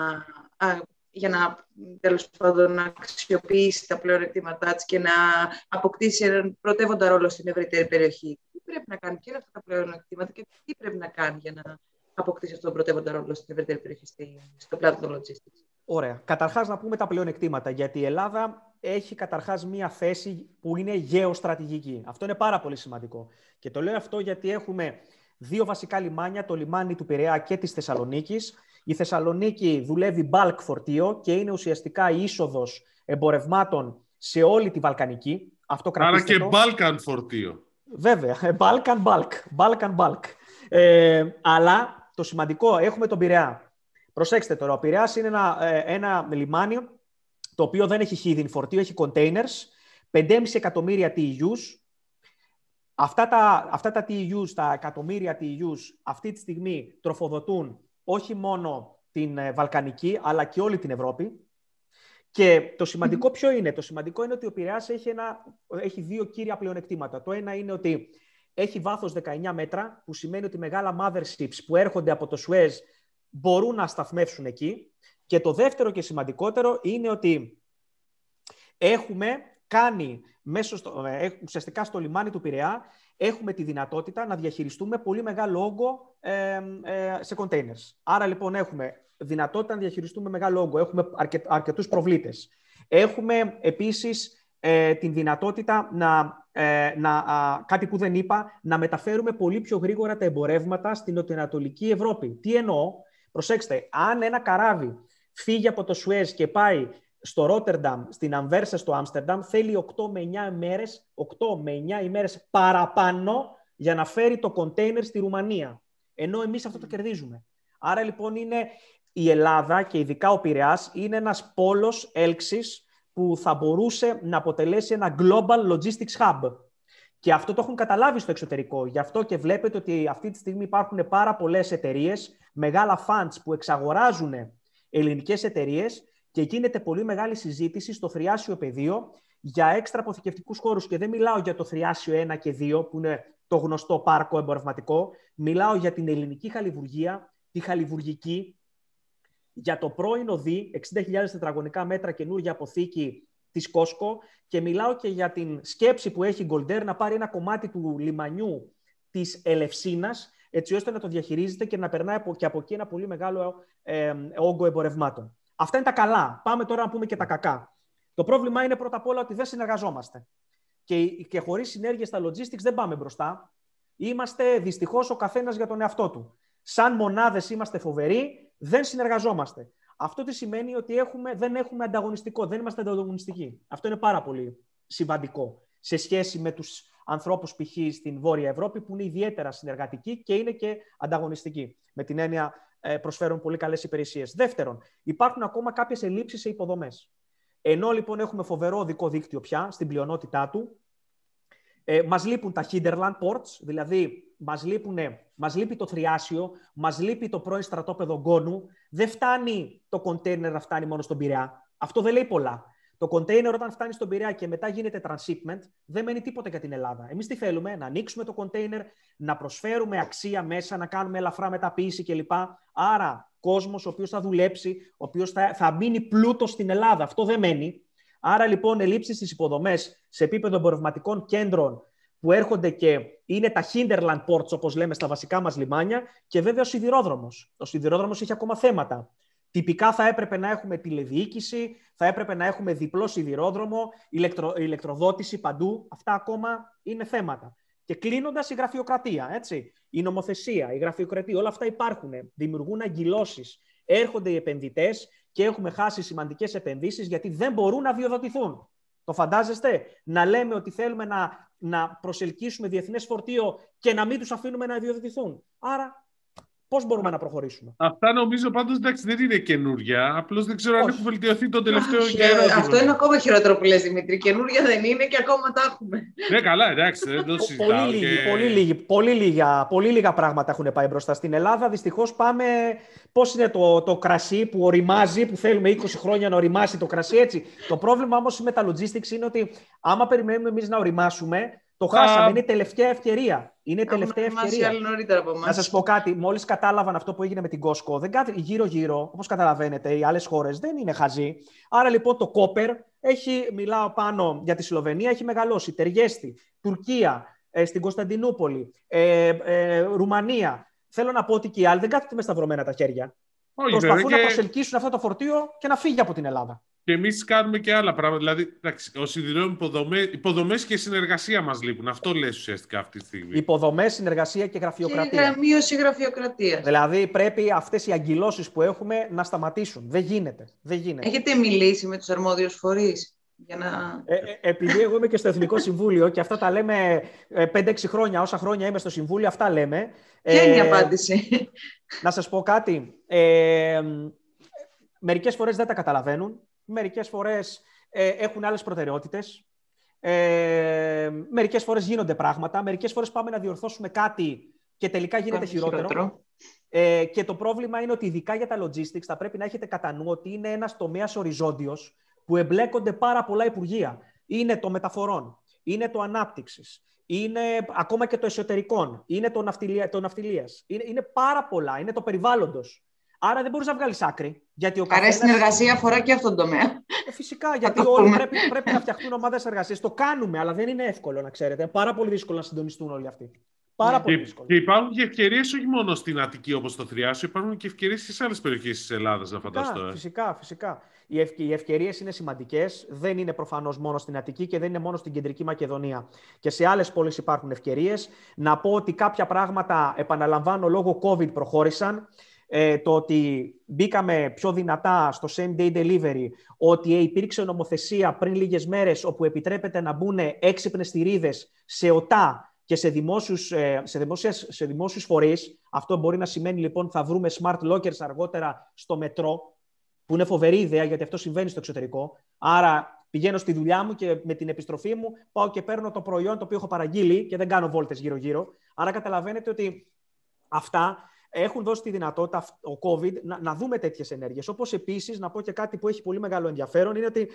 α, για να, τέλος πάντων, να αξιοποιήσει τα πλεονεκτήματά της και να αποκτήσει έναν πρωτεύοντα ρόλο στην ευρύτερη περιοχή. Τι πρέπει να κάνει και αυτά τα πλεονεκτήματα και τι πρέπει να κάνει για να αποκτήσει αυτόν τον πρωτεύοντα ρόλο στην ευρύτερη περιοχή, στο πλάτο των logistics. Ωραία. Καταρχάς να πούμε τα πλεονεκτήματα, γιατί η Ελλάδα έχει καταρχάς μία θέση που είναι γεωστρατηγική. Αυτό είναι πάρα πολύ σημαντικό. Και το λέω αυτό γιατί έχουμε δύο βασικά λιμάνια, το λιμάνι του Πειραιά και της Θεσσαλονίκης. Η Θεσσαλονίκη δουλεύει bulk φορτίο και είναι ουσιαστικά η είσοδος εμπορευμάτων σε όλη τη Βαλκανική. Αυτό άρα και το. Balkan φορτίο. Βέβαια, Balkan bulk. Balkan bulk. Ε, αλλά το σημαντικό, έχουμε τον Πειραιά. Προσέξτε τώρα, ο Πειραιάς είναι ένα, ένα λιμάνι το οποίο δεν έχει hidden φορτίο, έχει containers, πέντε κόμμα πέντε εκατομμύρια τι ι γιους. Αυτά τα, αυτά τα τι ι γιους, τα εκατομμύρια τι ι γιους, αυτή τη στιγμή τροφοδοτούν όχι μόνο την Βαλκανική, αλλά και όλη την Ευρώπη. Και το σημαντικό ποιο είναι? Το σημαντικό είναι ότι ο Πειραιάς έχει, ένα, έχει δύο κύρια πλεονεκτήματα. Το ένα είναι ότι έχει βάθος δεκαεννιά μέτρα, που σημαίνει ότι μεγάλα motherships που έρχονται από το Σουέζ μπορούν να σταθμεύσουν εκεί. Και το δεύτερο και σημαντικότερο είναι ότι έχουμε κάνει μέσω στο, ουσιαστικά στο λιμάνι του Πειραιά, έχουμε τη δυνατότητα να διαχειριστούμε πολύ μεγάλο όγκο ε, ε, σε containers. Άρα λοιπόν έχουμε δυνατότητα να διαχειριστούμε μεγάλο όγκο, έχουμε αρκε, αρκετούς προβλήτες. Έχουμε επίσης ε, την δυνατότητα να, ε, να α, κάτι που δεν είπα, να μεταφέρουμε πολύ πιο γρήγορα τα εμπορεύματα στην νοτιοανατολική Ευρώπη. Τι εννοώ? Προσέξτε, αν ένα καράβι φύγει από το Σουέζ και πάει στο Ρότερνταμ, στην Αμβέρσα, στο Άμστερνταμ, θέλει οκτώ με εννιά ημέρες, οκτώ με εννιά ημέρες παραπάνω για να φέρει το κοντέινερ στη Ρουμανία. Ενώ εμείς αυτό το κερδίζουμε. Άρα λοιπόν είναι η Ελλάδα και ειδικά ο Πειραιάς είναι ένας πόλος έλξης που θα μπορούσε να αποτελέσει ένα global logistics hub. Και αυτό το έχουν καταλάβει στο εξωτερικό. Γι' αυτό και βλέπετε ότι αυτή τη στιγμή υπάρχουν πάρα πολλές εταιρείες, μεγάλα funds που εξαγοράζουν ελληνικές εταιρείες και γίνεται πολύ μεγάλη συζήτηση στο θριάσιο πεδίο για έξτρα αποθηκευτικούς χώρους. Και δεν μιλάω για το θριάσιο ένα και δύο, που είναι το γνωστό πάρκο εμπορευματικό. Μιλάω για την ελληνική χαλιβουργία, τη χαλιβουργική, για το πρώην ΟΔΗ, εξήντα χιλιάδες τετραγωνικά μέτρα καινούργια αποθήκη της Κόσκο, και μιλάω και για την σκέψη που έχει η Γκολντέρ να πάρει ένα κομμάτι του λιμανιού της Ελευσίνας, έτσι ώστε να το διαχειρίζεται και να περνάει και από εκεί ένα πολύ μεγάλο ε, όγκο εμπορευμάτων. Αυτά είναι τα καλά. Πάμε τώρα να πούμε και τα κακά. Το πρόβλημα είναι πρώτα απ' όλα ότι δεν συνεργαζόμαστε. Και, και χωρίς συνέργειες στα logistics δεν πάμε μπροστά. Είμαστε δυστυχώς ο καθένας για τον εαυτό του. Σαν μονάδες είμαστε φοβεροί, δεν συνεργαζόμαστε. Αυτό τι σημαίνει? Ότι έχουμε, δεν έχουμε ανταγωνιστικό, δεν είμαστε ανταγωνιστικοί. Αυτό είναι πάρα πολύ σημαντικό σε σχέση με τους ανθρώπους π.χ. στην Βόρεια Ευρώπη που είναι ιδιαίτερα συνεργατικοί και είναι και ανταγωνιστικοί. Με την έννοια ε, προσφέρουν πολύ καλές υπηρεσίες. Δεύτερον, υπάρχουν ακόμα κάποιες ελλείψεις σε υποδομές. Ενώ λοιπόν έχουμε φοβερό οδικό δίκτυο πια στην πλειονότητά του, ε, μας λείπουν τα hinterland ports, δηλαδή μας, λείπουνε, μας λείπει το θριάσιο, μας λείπει το πρώην στρατόπεδο Γκόνου. Δεν φτάνει το κοντέινερ να φτάνει μόνο στον Πειραιά. Αυτό δεν λέει πολλά. Το κοντέινερ όταν φτάνει στον Πειραιά και μετά γίνεται transshipment, δεν μένει τίποτα για την Ελλάδα. Εμείς τι θέλουμε? Να ανοίξουμε το κοντέινερ, να προσφέρουμε αξία μέσα, να κάνουμε ελαφρά μεταποίηση κλπ. Άρα, κόσμος ο οποίος θα δουλέψει, ο οποίος θα, θα μείνει πλούτος στην Ελλάδα. Αυτό δεν μένει. Άρα, λοιπόν, ελλείψεις στις υποδομές σε επίπεδο εμπορευματικών κέντρων που έρχονται και είναι τα hinterland ports, όπως λέμε, στα βασικά μας λιμάνια, και βέβαια ο σιδηρόδρομος. Ο σιδηρόδρομος έχει ακόμα θέματα. Τυπικά θα έπρεπε να έχουμε τηλεδιοίκηση, θα έπρεπε να έχουμε διπλό σιδηρόδρομο, ηλεκτρο, ηλεκτροδότηση παντού. Αυτά ακόμα είναι θέματα. Και κλείνοντας, η γραφειοκρατία, έτσι. Η νομοθεσία, η γραφειοκρατία, όλα αυτά υπάρχουν. Δημιουργούν αγκυλώσεις. Έρχονται οι επενδυτές και έχουμε χάσει σημαντικές επενδύσεις γιατί δεν μπορούν να διοδοτηθούν. Το φαντάζεστε? Να λέμε ότι θέλουμε να, να προσελκύσουμε διεθνές φορτίο και να μην τους αφήνουμε να διοδοτηθούν. Άρα, πώς μπορούμε να προχωρήσουμε? Αυτά νομίζω πάντως εντάξει δεν είναι καινούρια. Απλώς δεν ξέρω αν έχουν βελτιωθεί τον τελευταίο καιρό. Αυτό είναι ακόμα χειρότερο που λες, Δημήτρη. Καινούρια δεν είναι και ακόμα τα έχουμε. Ναι, καλά, εντάξει, δεν το συζητάω. Πολύ, λίγοι, και... πολύ, λίγοι, πολύ, λίγα, πολύ λίγα πράγματα έχουν πάει μπροστά στην Ελλάδα. Δυστυχώς πάμε. Πώς είναι το, το κρασί που οριμάζει, που θέλουμε είκοσι χρόνια να οριμάσει το κρασί, έτσι. Το πρόβλημα όμως με τα logistics είναι ότι άμα περιμένουμε εμείς να οριμάσουμε, το χάσαμε. Είναι τελευταία ευκαιρία. Είναι τελευταία ευκαιρία. Να σας πω κάτι. Μόλις κατάλαβαν αυτό που έγινε με την Costco, δεν κάτι γύρω-γύρω, όπως καταλαβαίνετε, οι άλλες χώρες δεν είναι χαζοί. Άρα λοιπόν το κόπερ έχει, μιλάω πάνω για τη Σλοβενία, έχει μεγαλώσει. Τεργέστη, Τουρκία, ε, στην Κωνσταντινούπολη, ε, ε, Ρουμανία. Θέλω να πω ότι και οι άλλοι δεν κάθονται με σταυρωμένα τα χέρια. Όχι, προσπαθούν βέβαια, να προσελκύσουν αυτό το φορτίο και να φύγει από την Ελλάδα. Και εμείς κάνουμε και άλλα πράγματα. Δηλαδή, ο σιδηρόδρομος, υποδομές, υποδομές και συνεργασία μας λείπουν. Αυτό λες ουσιαστικά αυτή τη στιγμή. Υποδομές, συνεργασία και γραφειοκρατία. Και μείωση γραφειοκρατίας. Δηλαδή, πρέπει αυτές οι αγκυλώσεις που έχουμε να σταματήσουν. Δεν γίνεται. Δεν γίνεται. Έχετε μιλήσει με τους αρμόδιους φορείς? Για να... ε, ε, επειδή εγώ είμαι και στο Εθνικό Συμβούλιο και αυτά τα λέμε πέντε έξι χρόνια, όσα χρόνια είμαι στο Συμβούλιο, αυτά λέμε. Ποια είναι η απάντηση? Να σας πω κάτι. Ε, μερικές φορές δεν τα καταλαβαίνουν. Μερικές φορές ε, έχουν άλλες προτεραιότητες. Ε, μερικές φορές γίνονται πράγματα. Μερικές φορές πάμε να διορθώσουμε κάτι και τελικά γίνεται χειρότερο. χειρότερο. Ε, και το πρόβλημα είναι ότι ειδικά για τα logistics θα πρέπει να έχετε κατά νου ότι είναι ένας τομέας οριζόντιος που εμπλέκονται πάρα πολλά υπουργεία. Είναι το μεταφορών, είναι το ανάπτυξης, είναι ακόμα και το εσωτερικών, είναι το, ναυτιλία, το ναυτιλίας. Είναι, είναι πάρα πολλά, είναι το περιβάλλοντος. Άρα δεν μπορείς να βγάλεις άκρη. Γιατί ο Άρα καθένας... η συνεργασία αφορά και αυτόν τον τομέα. Ε, φυσικά, γιατί όλοι πρέπει, πρέπει να φτιαχτούν ομάδες εργασίας. Το κάνουμε, αλλά δεν είναι εύκολο να ξέρετε. Είναι πάρα πολύ δύσκολο να συντονιστούν όλοι αυτοί. Πάρα πολύ δύσκολο. Και υπάρχουν και ευκαιρίες όχι μόνο στην Αττική όπως το Θριάσιο, υπάρχουν και ευκαιρίες στις άλλες περιοχές της Ελλάδας, να φανταστώ. Ε. Φυσικά, φυσικά. Οι, ευ... οι ευκαιρίες είναι σημαντικές. Δεν είναι προφανώς μόνο στην Αττική και δεν είναι μόνο στην Κεντρική Μακεδονία. Και σε άλλες πόλεις υπάρχουν ευκαιρίες. Να πω ότι κάποια πράγματα, επαναλαμβάνω, λόγω COVID προχώρησαν. Ε, το ότι μπήκαμε πιο δυνατά στο same day delivery, ότι υπήρξε νομοθεσία πριν λίγες μέρες όπου επιτρέπεται να μπουν έξυπνες θηρίδες σε ΟΤΑ και σε δημόσιους, σε, δημόσιες, σε δημόσιους φορείς. Αυτό μπορεί να σημαίνει λοιπόν θα βρούμε smart lockers αργότερα στο μετρό, που είναι φοβερή ιδέα γιατί αυτό συμβαίνει στο εξωτερικό. Άρα πηγαίνω στη δουλειά μου και με την επιστροφή μου πάω και παίρνω το προϊόν το οποίο έχω παραγγείλει και δεν κάνω βόλτες γύρω-γύρω. Άρα καταλαβαίνετε ότι αυτά έχουν δώσει τη δυνατότητα ο COVID να, να δούμε τέτοιες ενέργειες. Όπως επίσης, να πω και κάτι που έχει πολύ μεγάλο ενδιαφέρον, είναι ότι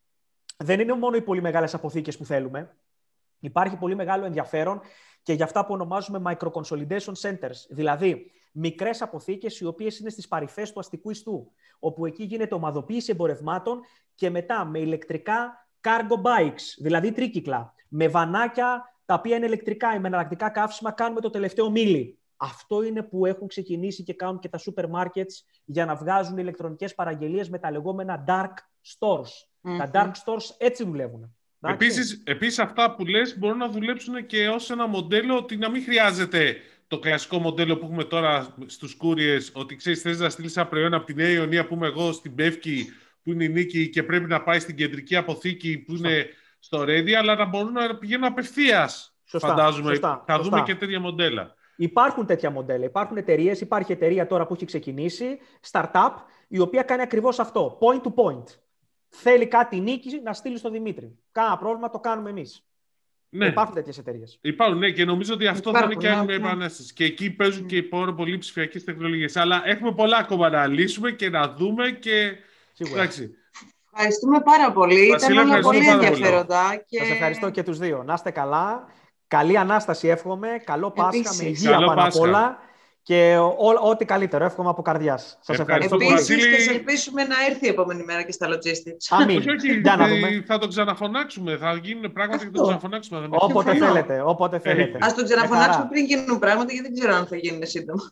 δεν είναι μόνο οι πολύ μεγάλες αποθήκες που θέλουμε. Υπάρχει πολύ μεγάλο ενδιαφέρον και για αυτά που ονομάζουμε micro-consolidation centers, δηλαδή μικρές αποθήκες οι οποίες είναι στις παρυφές του αστικού ιστού, όπου εκεί γίνεται ομαδοποίηση εμπορευμάτων και μετά με ηλεκτρικά cargo bikes, δηλαδή τρίκυκλα, με βανάκια τα οποία είναι ηλεκτρικά ή με εναλλακτικά καύσιμα, κάνουμε το τελευταίο μίλι. Αυτό είναι που έχουν ξεκινήσει και κάνουν και τα σούπερ μάρκετς για να βγάζουν ηλεκτρονικές παραγγελίες με τα λεγόμενα dark stores. Mm-hmm. Τα dark stores έτσι δουλεύουν. Επίσης, επίσης, αυτά που λες μπορούν να δουλέψουν και ως ένα μοντέλο ότι να μην χρειάζεται το κλασικό μοντέλο που έχουμε τώρα στους couriers, ότι ξέρεις, θες να στείλεις ένα προϊόν από τη Νέα Ιωνία που είμαι εγώ στην Πεύκη, που είναι η Νίκη, και πρέπει να πάει στην κεντρική αποθήκη που Σωστά. είναι στο Ready, αλλά να μπορούν να πηγαίνουν απευθείας. Φαντάζομαι. Σωστά, θα σωστά. δούμε και τέτοια μοντέλα. Υπάρχουν τέτοια μοντέλα. Υπάρχουν εταιρείες. Υπάρχει εταιρεία τώρα που έχει ξεκινήσει, startup, η οποία κάνει ακριβώς αυτό. Point to point. Θέλει κάτι η Νίκη να στείλει στο Δημήτρη. Κάνα πρόβλημα, το κάνουμε εμείς. Ναι. Υπάρχουν τέτοιες εταιρείες. Υπάρχουν, ναι, και νομίζω ότι αυτό Υπάρχουν, θα είναι και άλλη μια επανάσταση. Και εκεί παίζουν mm. και πάρα πολλοί ψηφιακές τεχνολογίες. Αλλά έχουμε πολλά ακόμα να λύσουμε και να δούμε και. Εντάξει. Ευχαριστούμε πάρα πολύ. Βασίλη, ήταν όλα πολύ ενδιαφέροντα. Και... Σας ευχαριστώ και τους δύο. Να είστε καλά. Καλή Ανάσταση εύχομαι. Καλό Πάσχα με υγεία πάνω απ' όλα. Και ό,τι καλύτερο εύχομαι από καρδιάς. Σας ευχαριστώ πολύ. Επίσης, και σας ελπίσουμε να έρθει η επόμενη μέρα και στα logistics. Αμήν. Όχι, όχι, Για να δούμε. Θα τον ξαναφωνάξουμε. Θα γίνουν πράγματα και θα τον ξαναφωνάξουμε. Όποτε θέλετε. Όποτε θέλετε. Ας τον ξαναφωνάξουμε πριν γίνουν πράγματα, γιατί δεν ξέρω αν θα γίνουν σύντομα.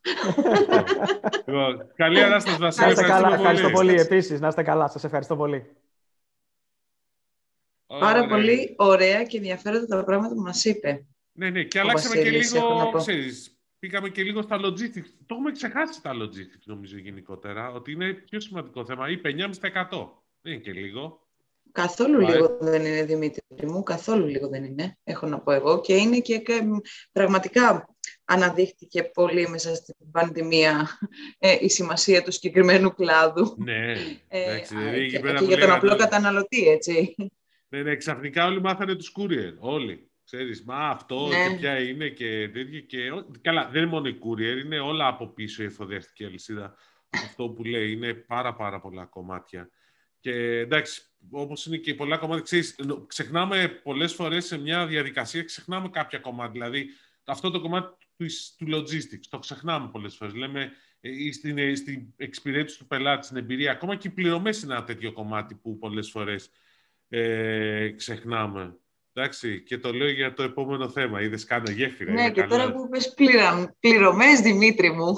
Καλή Ανάσταση, Βασίλη. Να είστε καλά. Ευχαριστώ πολύ επίσης. Να είστε καλά. Σας ευχαριστώ πολύ. Πάρα πολύ ωραία και ενδιαφέροντα τα πράγματα που μας είπε. Ναι, ναι, και αλλάξαμε και λίγο, ξέρεις, πήγαμε και λίγο στα logistics. Το έχουμε ξεχάσει τα logistics, νομίζω, γενικότερα, ότι είναι πιο σημαντικό θέμα. Είπε εννιά κόμμα πέντε τοις εκατό. Δεν είναι και λίγο. Καθόλου Πάει. λίγο δεν είναι, Δημήτρη μου, καθόλου λίγο δεν είναι, έχω να πω εγώ. Και είναι και πραγματικά αναδείχθηκε πολύ μέσα στην πανδημία ε, η σημασία του συγκεκριμένου κλάδου. Ναι, εντάξει, ε, ε, και, και, και για τον απλό καταναλωτή, έτσι. Ναι, ναι, ξαφνικά όλοι μάθανε τους courier, όλοι. Ξέρεις, μα αυτό ναι. και ποια είναι και τέτοια. Και... Καλά, δεν είναι μόνο οι courier, είναι όλα από πίσω η εφοδιαστική αλυσίδα. Αυτό που λέει, είναι πάρα πάρα πολλά κομμάτια. Και εντάξει, όπως είναι και πολλά κομμάτια, ξέρεις, ξεχνάμε πολλές φορές σε μια διαδικασία, ξεχνάμε κάποια κομμάτια. Δηλαδή, αυτό το κομμάτι του, του logistics, το ξεχνάμε πολλές φορές. Λέμε, στην, στην εξυπηρέτηση του πελάτη, στην εμπειρία, ακόμα και οι πληρωμές είναι ένα τέτοιο κομμάτι που πολλές φορές ε, ξεχνάμε. Εντάξει, και το λέω για το επόμενο θέμα. Είδες, κάνω γέφυρα. Ναι, και καλά. Τώρα που είπες πληρωμές, Δημήτρη μου.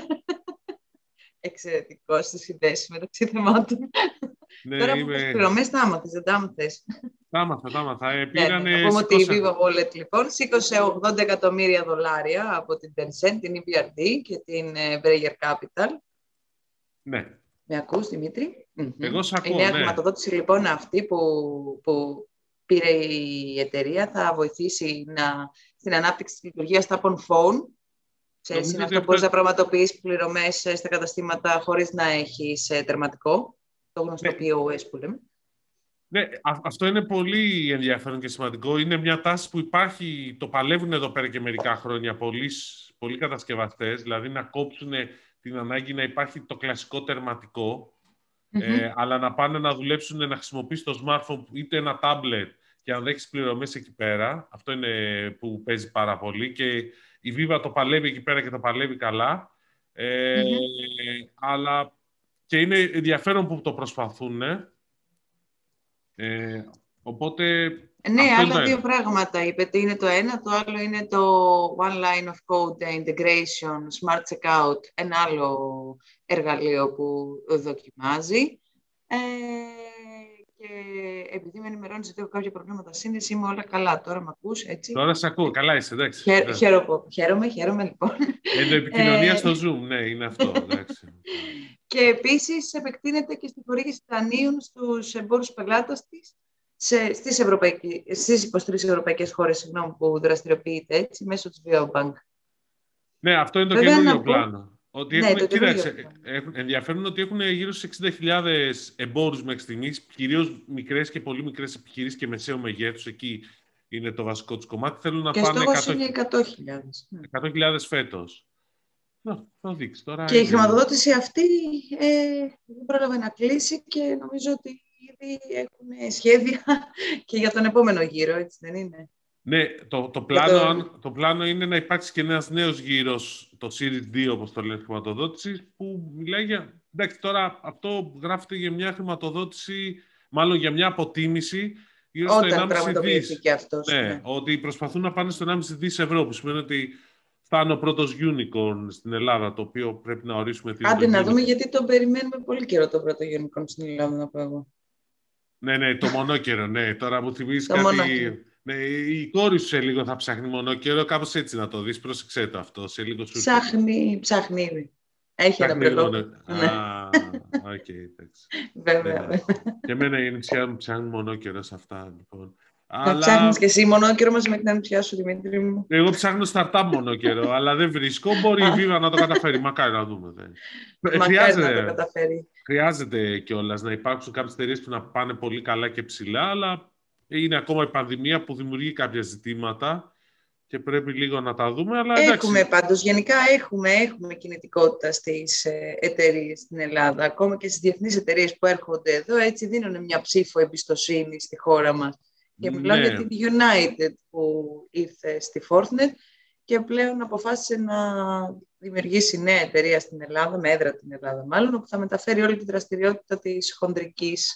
Εξαιρετικό στις συνδέσεις μεταξύ θεμάτων. Ναι, τώρα είμαι... που είπες πληρωμές, τα άμαθες, δεν τα άμαθες. Τα άμαθα, τα άμαθα. Ε, πήρανε... Ναι, ναι. Πούμε ότι η Viva Wallet, λοιπόν, σήκωσε ογδόντα εκατομμύρια δολάρια από την Tencent, την ι μπι αρ ντι και την Breyer Capital. Ναι. Με ακούς, Δημήτρη? Εγώ σ' ακούω, η νέα ναι. χρηματοδότηση, λοιπόν, αυτή που... που... πήρε η εταιρεία, θα βοηθήσει να, στην ανάπτυξη της λειτουργίας των phone. Ξέρεις, είναι αυτό που μπορείς να πραγματοποιείς πληρωμές στα καταστήματα χωρίς να έχεις τερματικό. Το γνωστό ναι. πι ο ες που λέμε. Ναι, αυτό είναι πολύ ενδιαφέρον και σημαντικό. Είναι μια τάση που υπάρχει, το παλεύουν εδώ πέρα και μερικά χρόνια πολλοί, πολλοί κατασκευαστές, δηλαδή να κόψουν την ανάγκη να υπάρχει το κλασικό τερματικό, mm-hmm. ε, αλλά να πάνε να δουλέψουν, να χρησιμοποιήσει το smartphone είτε ένα tablet και να δέχεις πληρωμές εκεί πέρα. Αυτό είναι που παίζει πάρα πολύ και η Viva το παλεύει εκεί πέρα και το παλεύει καλά. Ε, mm-hmm. Αλλά και είναι ενδιαφέρον που το προσπαθούν. Ε, οπότε... Ναι, άλλα δύο πράγματα είπε. Είναι το ένα, το άλλο είναι το One Line of Code Integration, Smart Checkout, ένα άλλο εργαλείο που δοκιμάζει. Ε, και επειδή με ενημερώνεις ότι έχω κάποια προβλήματα σύνδεση, είμαι όλα καλά. Τώρα με ακούς, έτσι. Τώρα σε ακούω, καλά είσαι, εντάξει. Χαίρο, ναι. χαίρομαι, χαίρομαι, χαίρομαι, λοιπόν. Ενδοεπικοινωνία στο Zoom, ναι, είναι αυτό, εντάξει. Και επίσης επεκτείνεται και στη χορήγηση δανείων στους εμπόρους πελάτες της, σε, στις, στις είκοσι τρεις ευρωπαϊκές χώρες, συγγνώμη, που δραστηριοποιείται έτσι, μέσω της Biobank. Ναι, αυτό είναι το καινούριο πλάνο. Ότι ναι, έχουν, το κοίταξε, έχουν, ενδιαφέρον ότι έχουν γύρω στους εξήντα χιλιάδες εμπόρους μέχρι στιγμής, κυρίως μικρές και πολύ μικρές επιχειρήσεις και μεσαίου μεγέθους. Εκεί είναι το βασικό τους κομμάτι. Θέλουν να και πάνε στόχος είναι εκατό χιλιάδες. εκατό χιλιάδες φέτος. Να, θα δείξει τώρα. Και είναι... η χρηματοδότηση αυτή ε, δεν πρόλαβε να κλείσει και νομίζω ότι ήδη έχουν σχέδια και για τον επόμενο γύρο, έτσι δεν είναι? Ναι, το, το, πλάνο, το... το πλάνο είναι να υπάρξει και ένας νέος γύρος, το Series δύο, όπως το λένε, χρηματοδότηση, που μιλάει για... Εντάξει, τώρα αυτό γράφεται για μια χρηματοδότηση, μάλλον για μια αποτίμηση γύρω στο ενάμιση δις. Αυτός, ναι, ναι. Ότι προσπαθούν να πάνε στο ενάμιση δις ευρώ, που σημαίνει ότι θα είναι ο πρώτος unicorn στην Ελλάδα, το οποίο πρέπει να ορίσουμε. Άντε να δούμε, γιατί τον περιμένουμε πολύ καιρό το πρώτο unicorn στην Ελλάδα, να πω εγώ. Ναι, ναι, το μονόκερο, ναι. Τώρα μου θυμίζεις κάτι... Ναι, η κόρη σου σε λίγο θα ψάχνει μονόκερο, κάπως έτσι να το δεις. Πρόσεξε το αυτό, σε λίγο σου. Ψάχνει, ψάχνει ήδη. Έχει ένα μπρελό. Ναι. Α, οκ, εντάξει. Βέβαια. Ναι. Και εμένα η νησιά μου ψάχνει μονόκερο σε αυτά, λοιπόν. Θα αλλά... ψάχνεις και εσύ μονόκερο μαζί με την ανιψιά σου, Δημήτρη μου. Εγώ ψάχνω startup μονόκερο, αλλά δεν βρίσκω. Μπορεί η Viva να το καταφέρει. Μακάρι να δούμε. Δε. Μακάρι Χρειάζεται, να το καταφέρει. Χρειάζεται κιόλας να υπάρξουν κάποιες εταιρείες που να πάνε πολύ καλά και ψηλά, αλλά είναι ακόμα η πανδημία που δημιουργεί κάποια ζητήματα και πρέπει λίγο να τα δούμε. Αλλά έχουμε εντάξει. πάντως, γενικά έχουμε, έχουμε κινητικότητα στις ε, εταιρείες στην Ελλάδα, ακόμα και στις διεθνείς εταιρείες που έρχονται εδώ, έτσι δίνουν μια ψήφο εμπιστοσύνη στη χώρα μας. Και μιλάω Ναι. για την United που ήρθε στη Fortinet και πλέον αποφάσισε να δημιουργήσει νέα εταιρεία στην Ελλάδα, με έδρα την Ελλάδα μάλλον, όπου θα μεταφέρει όλη τη δραστηριότητα της χονδρικής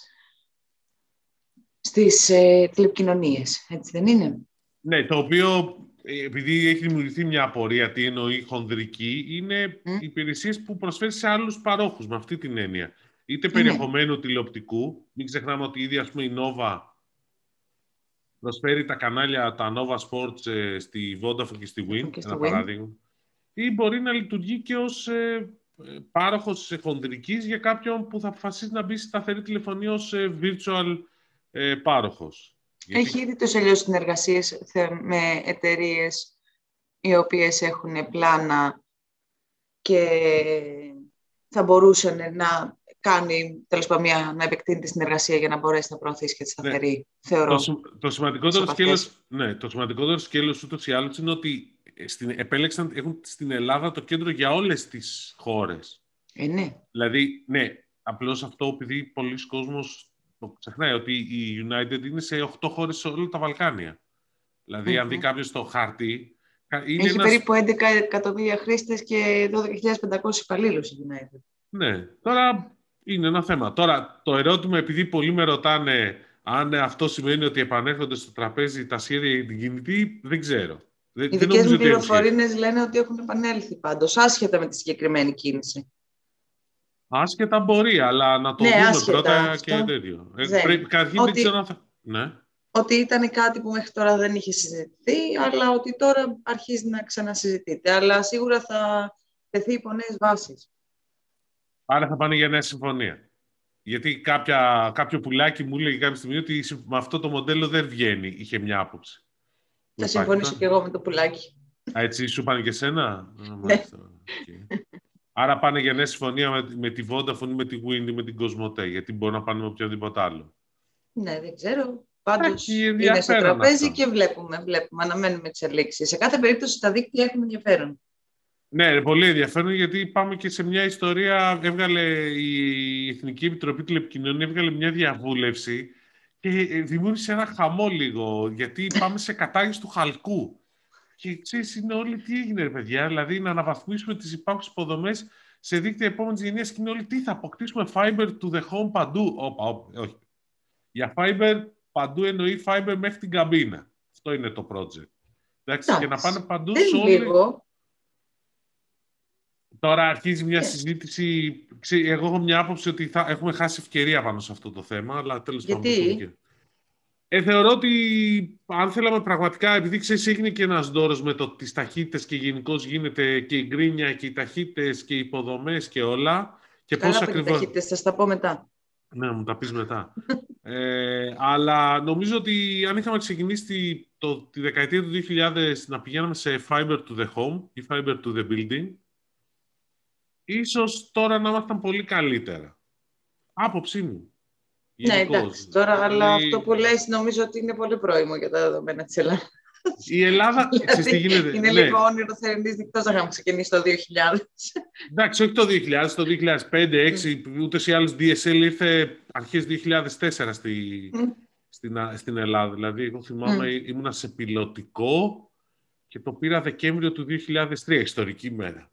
στις ε, τηλεπικοινωνίες. Έτσι δεν είναι? Ναι, το οποίο, επειδή έχει δημιουργηθεί μια απορία τι εννοεί χονδρική, είναι mm. υπηρεσίες που προσφέρει σε άλλους παρόχους, με αυτή την έννοια. Είτε περιεχομένου mm. τηλεοπτικού, μην ξεχνάμε ότι ήδη, ας πούμε, η Nova προσφέρει τα κανάλια, τα Nova Sports ε, στη Vodafone και στη Wind, και ένα Wind. παράδειγμα. Ή μπορεί να λειτουργεί και ως ε, πάροχος χονδρικής για κάποιον που θα αποφασίσει να μπει στη σταθερή τηλεφωνία ως ε, virtual ε, πάροχος. Έχει Γιατί... ήδη τους αλλιώς συνεργασίες με εταιρείες οι οποίες έχουν πλάνα και θα μπορούσαν να κάνει, τέλος πάντων, να επεκτείνει τη συνεργασία για να μπορέσει να προωθήσει και τη σταθερή, ναι. θεωρώ. Το, το, σημαντικότερο σκέλος, ναι, το σημαντικότερο σκέλος ούτως ή άλλως είναι ότι στην, επέλεξαν, έχουν στην Ελλάδα το κέντρο για όλες τις χώρες. Ε, ναι. Δηλαδή, ναι, απλώς αυτό επειδή πολλοί κόσμος το ξεχνάει, ότι η United είναι σε οκτώ χώρες σε όλα τα Βαλκάνια. Δηλαδή, mm-hmm. αν δει κάποιος το χάρτη... Είναι έχει ένας... περίπου έντεκα εκατομμύρια χρήστες και δώδεκα χιλιάδες πεντακόσιους υπαλλήλους η United. Ναι, τώρα είναι ένα θέμα. Τώρα, το ερώτημα, επειδή πολλοί με ρωτάνε αν αυτό σημαίνει ότι επανέρχονται στο τραπέζι τα σχέδια για την κινητή, δεν ξέρω. Οι δικές μου πληροφορίες λένε ότι έχουν επανέλθει πάντως, άσχετα με τη συγκεκριμένη κίνηση. Άσχετα μπορεί, αλλά να το ναι, δούμε άσχετα, πρώτα αυτό. και τέτοιο. Ε, πρέπει, καταρχήν ότι, δεν ξέρω αν θα... Ναι. Ότι ήταν κάτι που μέχρι τώρα δεν είχε συζητηθεί, αλλά ότι τώρα αρχίζει να ξανασυζητείται. Αλλά σίγουρα θα τεθεί υπό νέες βάσεις. Άρα θα πάνε για νέα συμφωνία. Γιατί κάποια, κάποιο πουλάκι μου έλεγε κάποια στιγμή ότι με αυτό το μοντέλο δεν βγαίνει, είχε μια άποψη. Θα συμφωνήσω και εγώ με το πουλάκι. Α, έτσι σου πάνε και εσένα? Ναι. Okay. Άρα πάνε για νέα συμφωνία με, με τη Vodafone, με τη Wind ή με την Cosmote, γιατί μπορεί να πάνε με οποιοδήποτε άλλο. Ναι, δεν ξέρω. Πάντως είναι στο τραπέζι αυτό. Και βλέπουμε, βλέπουμε, αναμένουμε τις εξελίξεις. Σε κάθε περίπτωση τα δίκτυα έχουν ενδιαφέρον. Ναι, πολύ ενδιαφέρον, γιατί πάμε και σε μια ιστορία. Έβγαλε η Εθνική Επιτροπή Τηλεπικοινωνία, έβγαλε μια διαβούλευση και δημιούργησε ένα χαμό λίγο, γιατί πάμε σε κατάργηση του χαλκού. Και ξέρεις, είναι όλοι τι έγινε, ρε παιδιά, δηλαδή να αναβαθμίσουμε τις υπάρχουσες υποδομές σε δίκτυα επόμενης γενιάς και είναι όλοι τι θα αποκτήσουμε fiber to the home παντού. Όπα, όπα, όχι. Για fiber παντού εννοεί fiber μέχρι την καμπίνα. Αυτό είναι το project. Εντάξει, και να πάνε παντού σε όλη... Τώρα αρχίζει μια συζήτηση. Εγώ έχω μια άποψη ότι θα έχουμε χάσει ευκαιρία πάνω σε αυτό το θέμα, αλλά τέλος πάντων. Γιατί? Ε, θεωρώ ότι αν θέλαμε πραγματικά, επειδή ξέρεις έγινε και ένας δώρος με το, τις ταχύτητες και γενικώς γίνεται και η γκρίνια και οι ταχύτητες και οι υποδομές και όλα. Και Καλά, πώς ακριβώς... ταχύτητες, θα στα πω μετά. Ναι, μου τα πεις μετά. ε, αλλά νομίζω ότι αν είχαμε ξεκινήσει τη, το, τη δεκαετία του δύο χιλιάδες να πηγαίναμε σε fiber to the home ή fiber to the building, ίσως τώρα να ήμασταν πολύ καλύτερα. Άποψή μου. Ναι, εντάξει, τώρα, δηλαδή... αλλά αυτό που λες νομίζω ότι είναι πολύ πρόημο για τα δεδομένα της Ελλάδας. Η Ελλάδα, δηλαδή, τι γίνεται. Είναι ναι. λίγο όνειρο θερινής δικτός να είχαμε ξεκινήσει το δύο χιλιάδες. Εντάξει, όχι το δύο χιλιάδες, το δύο χιλιάδες πέντε, δύο χιλιάδες έξι, mm. ούτως ή άλλως ντι ες ελ ήρθε αρχές δύο χιλιάδες τέσσερα στη, mm. στην, στην Ελλάδα. Δηλαδή, εγώ θυμάμαι mm. ήμουνα σε πιλωτικό και το πήρα Δεκέμβριο του δύο χιλιάδες τρία, ιστορική μέρα.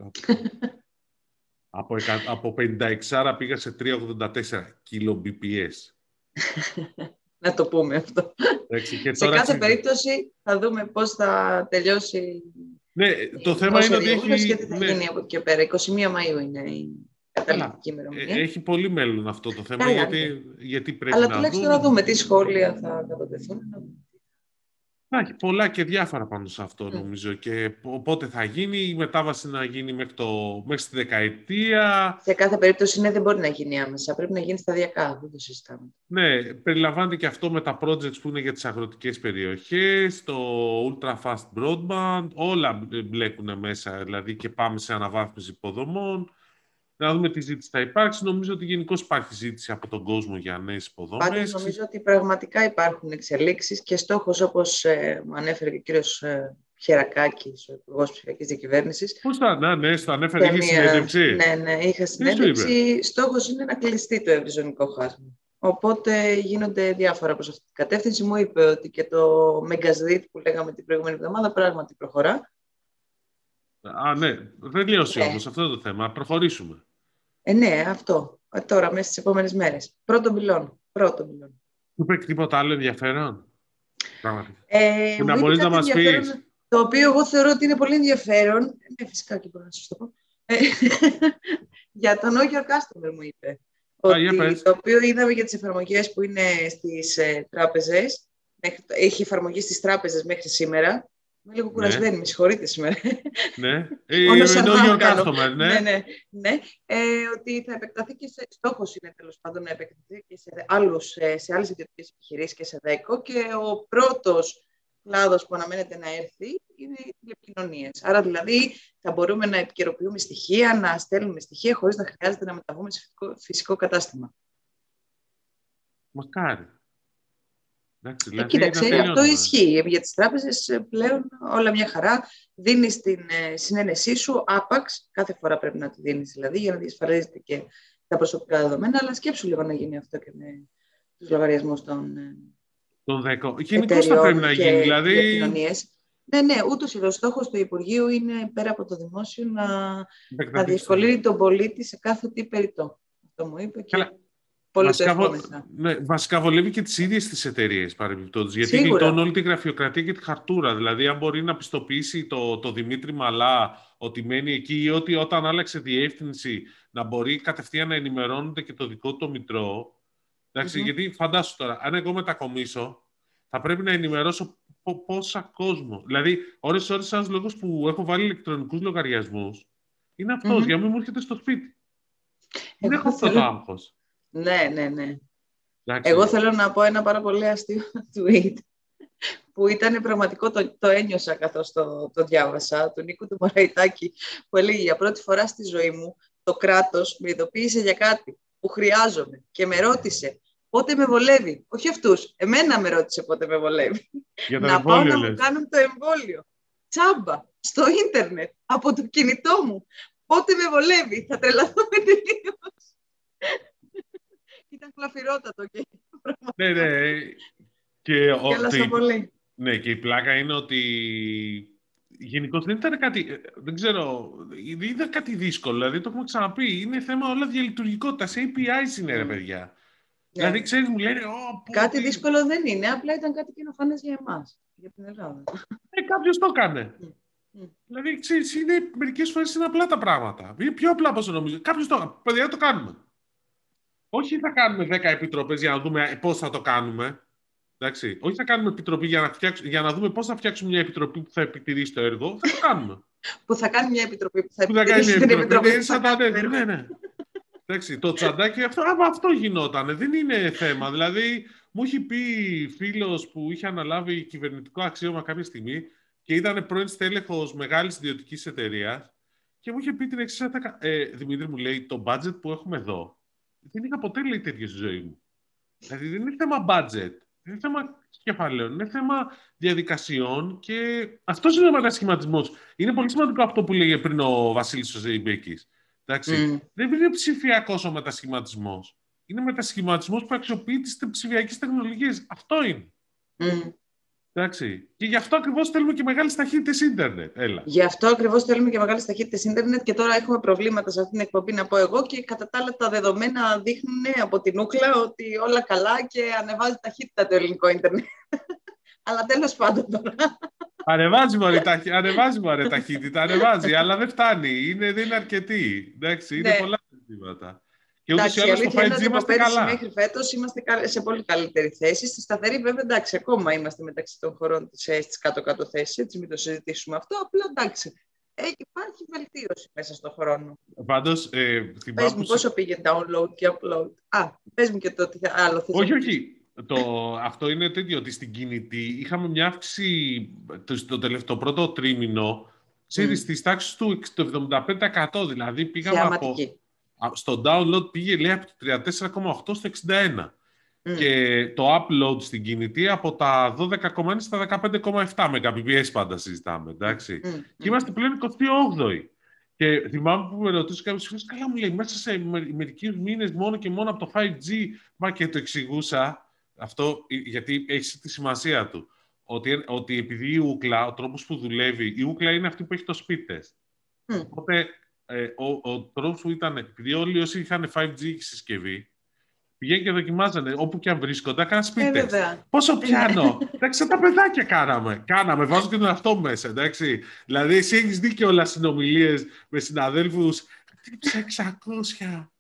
από, από πενήντα έξι πήγα σε τριακόσια ογδόντα τέσσερα κιλομπιπιές. Να το πούμε αυτό. Εντάξει, και σε τώρα κάθε έτσι... περίπτωση θα δούμε πώς θα τελειώσει. Ναι, το θέμα είναι ότι έχει... Και τι θα ναι. γίνει από εκεί και πέρα. εικοστή πρώτη Μαΐου είναι η καταληκτική ημερομηνία. Έχει πολύ μέλλον αυτό το θέμα. Καλά, γιατί, ναι. γιατί πρέπει Αλλά να τουλάχιστον δούμε. να δούμε τι σχόλια θα κατατεθούν. Έχει πολλά και διάφορα πάνω σε αυτό, νομίζω. Mm. Και πότε θα γίνει η μετάβαση να γίνει μέχρι, το, μέχρι τη δεκαετία. Σε κάθε περίπτωση ναι, δεν μπορεί να γίνει άμεσα. Πρέπει να γίνει σταδιακά. Δεν το συζητάμε. Ναι, περιλαμβάνεται και αυτό με τα projects που είναι για τις αγροτικές περιοχές, το ultra fast broadband, όλα μπλέκουν μέσα, δηλαδή και πάμε σε αναβάθμιση υποδομών. Να δούμε τι ζήτηση θα υπάρξει. Νομίζω ότι γενικώς υπάρχει ζήτηση από τον κόσμο για νέες υποδομές. Πάντως νομίζω ότι πραγματικά υπάρχουν εξελίξεις και στόχος, όπως ε, μου ανέφερε και ο κύριος ε, Χερακάκης, ο Υπουργός Ψηφιακής Διακυβέρνησης. Πώς θα, ναι, ναι, στο ανέφερε, είχε συνέντευξη. Ναι, ναι, είχα συνέντευξη. Στόχος είναι να κλειστεί το ευρυζωνικό χάσμα. Οπότε γίνονται διάφορα προς αυτή την κατεύθυνση. Μου είπε ότι και το Megasdit που λέγαμε την προηγούμενη εβδομάδα πράγματι προχωρά. Α, ναι, δεν λιώσει όμως αυτό το θέμα. Προχωρήσουμε. Ε, ναι, αυτό. Ε, τώρα, μέσα στις επόμενες μέρες. Πρώτο πυλόν. Πρώτο πυλόν. Του είπε τίποτα άλλο ενδιαφέρον? Ε, που να μπορείς να μας πεις. Το οποίο εγώ θεωρώ ότι είναι πολύ ενδιαφέρον. Ναι, φυσικά και μπορώ να σας το πω. Ε, για τον Know Your Customer μου είπε. Α, ότι, το οποίο είδαμε για τις εφαρμογές που είναι στις ε, τράπεζες. Έχει εφαρμογή στις τράπεζες μέχρι σήμερα. Είμαι λίγο κουρασμένη, ναι. Με συγχωρείτε σήμερα. Ναι, Know Your Customer, ναι. ναι, ναι, ναι. Ε, ότι θα επεκταθεί και σε, στόχος είναι τέλος πάντων να επεκταθεί και σε, άλλους, σε άλλες ιδιωτικές επιχειρήσεις και σε ΔΕΚΟ, και ο πρώτος κλάδος που αναμένεται να έρθει είναι οι τηλεπικοινωνίες. Άρα δηλαδή θα μπορούμε να επικαιροποιούμε στοιχεία, να στέλνουμε στοιχεία χωρίς να χρειάζεται να μεταβούμε σε φυσικό, φυσικό κατάστημα. Μακάρι. Εντάξει, δηλαδή, ε, κοίταξε, αυτό ισχύει. Για τις τράπεζες πλέον όλα μια χαρά. Δίνεις την ε, συνένεσή σου, άπαξ, κάθε φορά πρέπει να τη δίνεις δηλαδή, για να διασφαλίζεται και τα προσωπικά δεδομένα, αλλά σκέψου λίγο να γίνει αυτό και με τους λογαριασμούς των ε, Τον ΔΕΚΟ. Γενικώς θα πρέπει να γίνει, δηλαδή. Ναι, ναι, ούτως ή ο στόχος του Υπουργείου είναι πέρα από το δημόσιο να, να διευκολύνει τον πολίτη σε κάθε τι περιττό. Αυτό μου είπε και Καλά. Πολύ βασικά, το ναι, βασικά βολεύει και τις ίδιες τις εταιρείες παρεμπιπτόντως. Γιατί γλιτώνει όλη τη γραφειοκρατία και τη χαρτούρα. Δηλαδή, αν μπορεί να πιστοποιήσει το, το Δημήτρη Μαλά ότι μένει εκεί, ή ότι όταν άλλαξε διεύθυνση να μπορεί κατευθείαν να ενημερώνεται και το δικό του το μητρό. Εντάξει, mm-hmm. Γιατί φαντάσου τώρα, αν εγώ μετακομίσω, θα πρέπει να ενημερώσω πόσα κόσμο. Δηλαδή, ώρες-ώρες ένας λόγος που έχω βάλει ηλεκτρονικούς λογαριασμούς είναι αυτός, mm-hmm. για να μην μου έρχεται στο σπίτι. Δεν έχω αυτό το άγχος. Ναι, ναι, ναι. Εντάξει. Εγώ θέλω να πω ένα πάρα πολύ αστείο tweet που ήταν πραγματικό, το, το ένιωσα καθώς το, το διάβασα, του Νίκου του Μωραϊτάκη, που έλεγε για πρώτη φορά στη ζωή μου το κράτος με ειδοποίησε για κάτι που χρειάζομαι και με ρώτησε πότε με βολεύει. Όχι αυτούς, εμένα με ρώτησε πότε με βολεύει. Να πάω να μου κάνουν το εμβόλιο. Τσάμπα, στο ίντερνετ, από το κινητό μου. Πότε με βολεύει, θα τρελαθούμε τελείως. Ήταν χλαφυρότατο και ναι, ναι. Και, ο, και, πολύ. Ναι, και η πλάκα είναι ότι γενικώς δεν ήταν κάτι, δεν ξέρω, δεν ήταν κάτι δύσκολο, δηλαδή το έχουμε ξαναπεί, είναι θέμα όλα διαλειτουργικότητας, έι πι άις είναι, ρε παιδιά. Mm. Δηλαδή, ξέρεις, μου λένε... Oh, κάτι τι... δύσκολο δεν είναι, απλά ήταν κάτι καινοφανές για εμάς, για την Ελλάδα. Ε, κάποιος το έκανε. Mm. Mm. Δηλαδή, ξέρεις, είναι, μερικές φορές είναι απλά τα πράγματα. Είναι πιο απλά από όσο νομίζω. Κάποιος το έκανε. Παιδιά, το κάνουμε. Όχι θα κάνουμε δέκα επιτροπές για να δούμε πώς θα το κάνουμε. Εντάξει. Όχι θα κάνουμε επιτροπή για να, φτιάξ... για να δούμε πώς θα φτιάξουμε μια επιτροπή που θα επιτηρήσει το έργο. Θα το κάνουμε. που θα κάνει μια επιτροπή που θα που επιτηρήσει θα την επιτροπή. Ναι, θα κάνει... ναι, ναι. Εντάξει, το τσαντάκι αυτό, άμα αυτό γινότανε. Δεν είναι θέμα. Δηλαδή, μου έχει πει φίλος που είχε αναλάβει κυβερνητικό αξίωμα κάποια στιγμή και ήταν πρώην στέλεχος μεγάλης ιδιωτικής εταιρείας και μου είχε πει την εξής, ε, Δημήτρη, μου λέει, το budget που έχουμε εδώ δεν είχα ποτέ, λέει, τέτοιο στη ζωή μου. Δηλαδή, δεν είναι θέμα budget, δεν είναι θέμα κεφαλαίων, είναι θέμα διαδικασιών και αυτός είναι ο μετασχηματισμός. Είναι πολύ σημαντικό αυτό που λέγε πριν ο Βασίλης ο Ζεϊμπέκης. Εντάξει. Mm. Δεν είναι ψηφιακός ο μετασχηματισμός. Είναι μετασχηματισμός που αξιοποιεί τις ψηφιακές τεχνολογίες. Αυτό είναι. Mm. Εντάξει. Και γι' αυτό ακριβώς θέλουμε και μεγάλες ταχύτητες ίντερνετ. Έλα. Γι' αυτό ακριβώς θέλουμε και μεγάλες ταχύτητες ίντερνετ και τώρα έχουμε προβλήματα σε αυτήν την εκπομπή να πω εγώ και κατά τα άλλα τα δεδομένα δείχνουν από την ούκλα ότι όλα καλά και ανεβάζει ταχύτητα το ελληνικό ίντερνετ. Αλλά τέλος πάντων τώρα. Ανεβάζει μωρέ, ταχύ... ανεβάζει μωρέ ταχύτητα, ανεβάζει, αλλά δεν φτάνει, είναι, δεν είναι αρκετή. Εντάξει, είναι ναι. πολλά ζητήματα. Και ούτως ή άλλως στο φάιβ τζι είμαστε καλά. Μέχρι φέτος είμαστε σε πολύ καλύτερη θέση. Στη σταθερή, βέβαια, εντάξει, ακόμα είμαστε μεταξύ των χωρών της κάτω-κάτω θέσης. Έτσι, μην το συζητήσουμε αυτό. Απλά εντάξει. Υπάρχει βελτίωση μέσα στον χρόνο. Πάντως, ε, πες μου πόσο πήγε download και upload. Α, πες μου και το τι άλλο θες. Όχι, όχι. Το, αυτό είναι τέτοιο, ότι στην κινητή είχαμε μια αύξηση το, το τελευταίο πρώτο τρίμηνο, ξέρεις, mm. στις τάξεις του εβδομήντα πέντε τοις εκατό. Δηλαδή, πήγαμε από, στο download πήγε, λέει, από το τριάντα τέσσερα κόμμα οκτώ στο εξήντα ένα. Mm. Και το upload στην κινητή από τα δώδεκα κόμμα ένα στα δεκαπέντε κόμμα επτά Mbps πάντα συζητάμε, εντάξει. Mm. Και είμαστε πλέον εικοστή όγδοη. Και θυμάμαι που με ρωτούσε κάποιος φίλος, καλά μου λέει, μέσα σε μερικούς μήνες μόνο και μόνο από το φάιβ τζι, μα και το εξηγούσα αυτό, γιατί έχει τη σημασία του. Ότι, ότι επειδή η Ούκλα, ο τρόπος που δουλεύει, η Ούκλα είναι αυτή που έχει το speed test. Mm. Οπότε ε, ο, ο τρόπος που ήταν, επειδή όλοι όσοι είχαν φάιβ τζι συσκευή, πηγαίνουν και δοκιμάζανε όπου και αν βρίσκονται, έκαναν speed test. Ε, Πόσο πιάνω. Εντάξει, τα παιδάκια κάναμε. Κάναμε, βάζω και τον αυτό μέσα, εντάξει. Δηλαδή, εσύ έχεις δει και όλα συνομιλίες με συναδέλφους. Χτύπησα εξακόσια.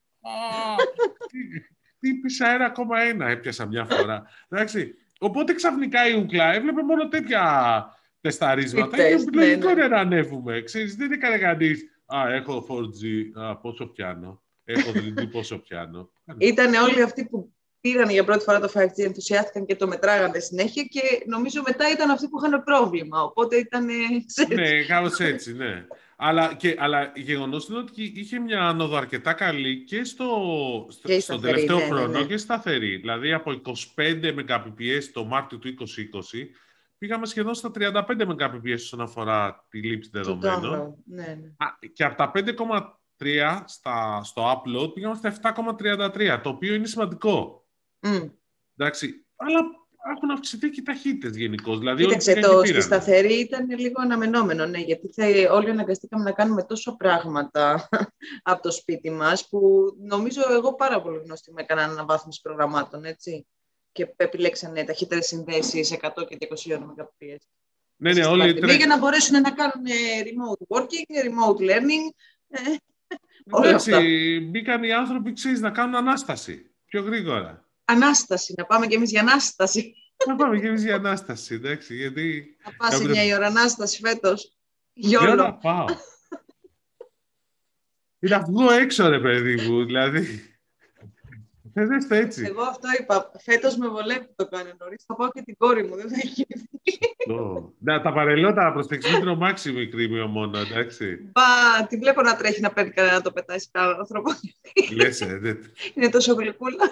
Χτύπησα ένα κόμμα ένα, έπιασα μια φορά. Εντάξει. Οπότε ξαφνικά η Ουγκλά έβλεπε μόνο τέτοια τεσταρίσματα. Και λογικό είναι να ανέβουμε. Ξέρεις, δεν έκανε κανείς. Α, έχω φορ τζι, α, πόσο πιάνω. Έχω θρι ντι, πόσο πιάνω. Ήταν όλοι αυτοί που πήραν για πρώτη φορά το φάιβ τζι, ενθουσιάστηκαν και το μετράγανε συνέχεια και νομίζω μετά ήταν αυτοί που είχαν πρόβλημα. Οπότε ήταν. Ναι, κάπως έτσι, ναι. Αλλά, και, αλλά γεγονός είναι ότι είχε μια άνοδο αρκετά καλή και στο, και στο τελευταίο ναι, χρόνο ναι, ναι. και σταθερή. Δηλαδή από είκοσι πέντε Mbps το Μάρτιο του είκοσι είκοσι πήγαμε σχεδόν στα τριάντα πέντε Mbps όσον αφορά τη λήψη δεδομένων. Ναι, ναι. Και από τα πέντε κόμμα τρία στα, στο upload πήγαμε στα επτά κόμμα τριάντα τρία, το οποίο είναι σημαντικό. Mm. Εντάξει, αλλά έχουν αυξηθεί και οι ταχύτητες γενικώς. Δηλαδή, κοίταξε, το στη σταθερή ήταν λίγο αναμενόμενο, ναι, γιατί θα, όλοι αναγκαστήκαμε να κάνουμε τόσο πράγματα από το σπίτι μας, που νομίζω εγώ πάρα πολύ γνωστή με έκαναν αναβάθμιση προγραμμάτων, έτσι. Και επιλέξανε ταχύτερες συνδέσεις εκατό και διακόσια Mbps. Ναι, ναι, όλοι τρέ... για να μπορέσουν να κάνουν remote working, remote learning. Εντάξει, μπήκαν οι άνθρωποι, ξέρεις, να κάνουν ανάσταση πιο γρήγορα. Ανάσταση, να πάμε κι εμείς για ανάσταση. Να πάμε κι εμείς για ανάσταση, εντάξει, γιατί... Θα πας μια η ώρα ανάσταση φέτος. Γιόλο. Να πάω. Είναι να βγω έξω, ρε παιδί μου, δηλαδή. Δεν το έτσι. Εγώ αυτό είπα. Φέτος με βολεύει που το κάνω νωρίς. Θα πάω και την κόρη μου, δεν θα έχει oh. Να τα παρελώτα προς τεξί τρομάξει μικρή μου μόνο, εντάξει. Μπα, τη βλέπω να τρέχει να παίρνει κανένα να το πετάει σε κανέναν άνθρωπο. Λες, ε, δε... Είναι τόσο γλυκούλα.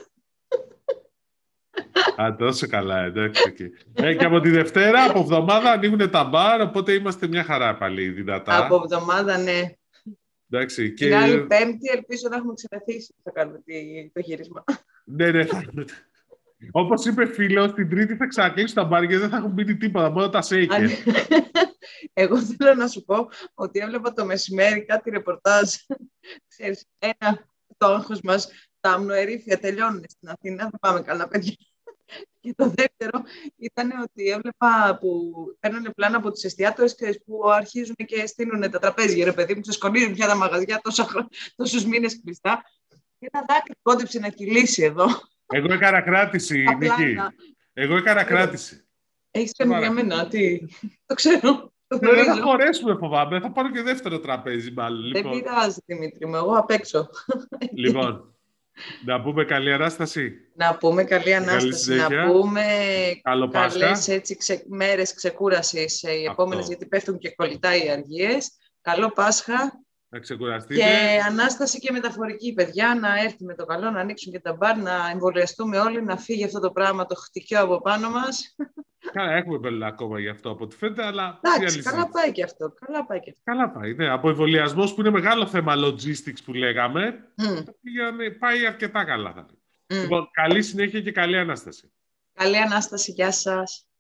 Α, τόσο καλά, εντάξει. Okay. Ε, και από τη Δευτέρα, από εβδομάδα ανοίγουν τα μπαρ, οπότε είμαστε μια χαρά πάλι δυνατά. Από εβδομάδα, ναι. Εντάξει, και... Την άλλη Πέμπτη ελπίζω να έχουμε ξενεθήσει που θα κάνουμε το γύρισμα. Ναι, ναι. Όπως είπε φίλος, την Τρίτη θα ξανακλείσουν τα μπαρ και δεν θα έχουν μείνει τίποτα, μόνο τα σέικερ. Εγώ θέλω να σου πω ότι έβλεπα το μεσημέρι κάτι ρεπορτάζ. Ξέρεις, ένα, το άγχος μας, τα αμνοερήφια τελειώνουν στην Αθήνα, δεν πάμε καλά, παιδιά. Και το δεύτερο ήταν ότι έβλεπα που παίρνουν πλάνα από τους εστιατόρες που αρχίζουν και στείλουν τα τραπέζια, ρε παιδί μου, ξεσκονίζουν πια τα μαγαζιά τόσα, τόσους μήνες κλειστά. Και ένα δάκρυ κόντεψε να κυλήσει εδώ. Εγώ έκανα κράτηση, Νίκη. Εγώ έκανα κράτηση. Έχεις κάνει για μένα, τι. Το ξέρω. Δεν θα χωρέσουμε, φοβάμαι. Θα πάρω και δεύτερο τραπέζι, μάλλον. Δεν λοιπόν. πειράζει, Δημήτρη μου. Εγώ απ' έξω. Λοιπόν, να πούμε καλή Ανάσταση. Να πούμε καλή Ανάσταση. Καλή να πούμε καλές έτσι, ξε, μέρες ξεκούρασης οι επόμενες, γιατί πέφτουν και κολλητά οι αργίες. Καλό Πάσχα. Να ξεκουραστείτε. Και Ανάσταση και μεταφορική, παιδιά, να έρθει με το καλό, να ανοίξουν και τα μπαρ, να εμβολιαστούμε όλοι, να φύγει αυτό το πράγμα το χτυκιό από πάνω μας. Καλά, έχουμε πέλα ακόμα γι' αυτό από ό,τι φαίνεται, αλλά... Εντάξει, καλά πάει και αυτό. Καλά πάει και αυτό. Καλά πάει, ναι. Από εμβολιασμός που είναι μεγάλο θέμα logistics που λέγαμε, mm. πάει αρκετά καλά. Mm. Λοιπόν, καλή συνέχεια και καλή Ανάσταση. Καλή Ανάσταση, γεια σας.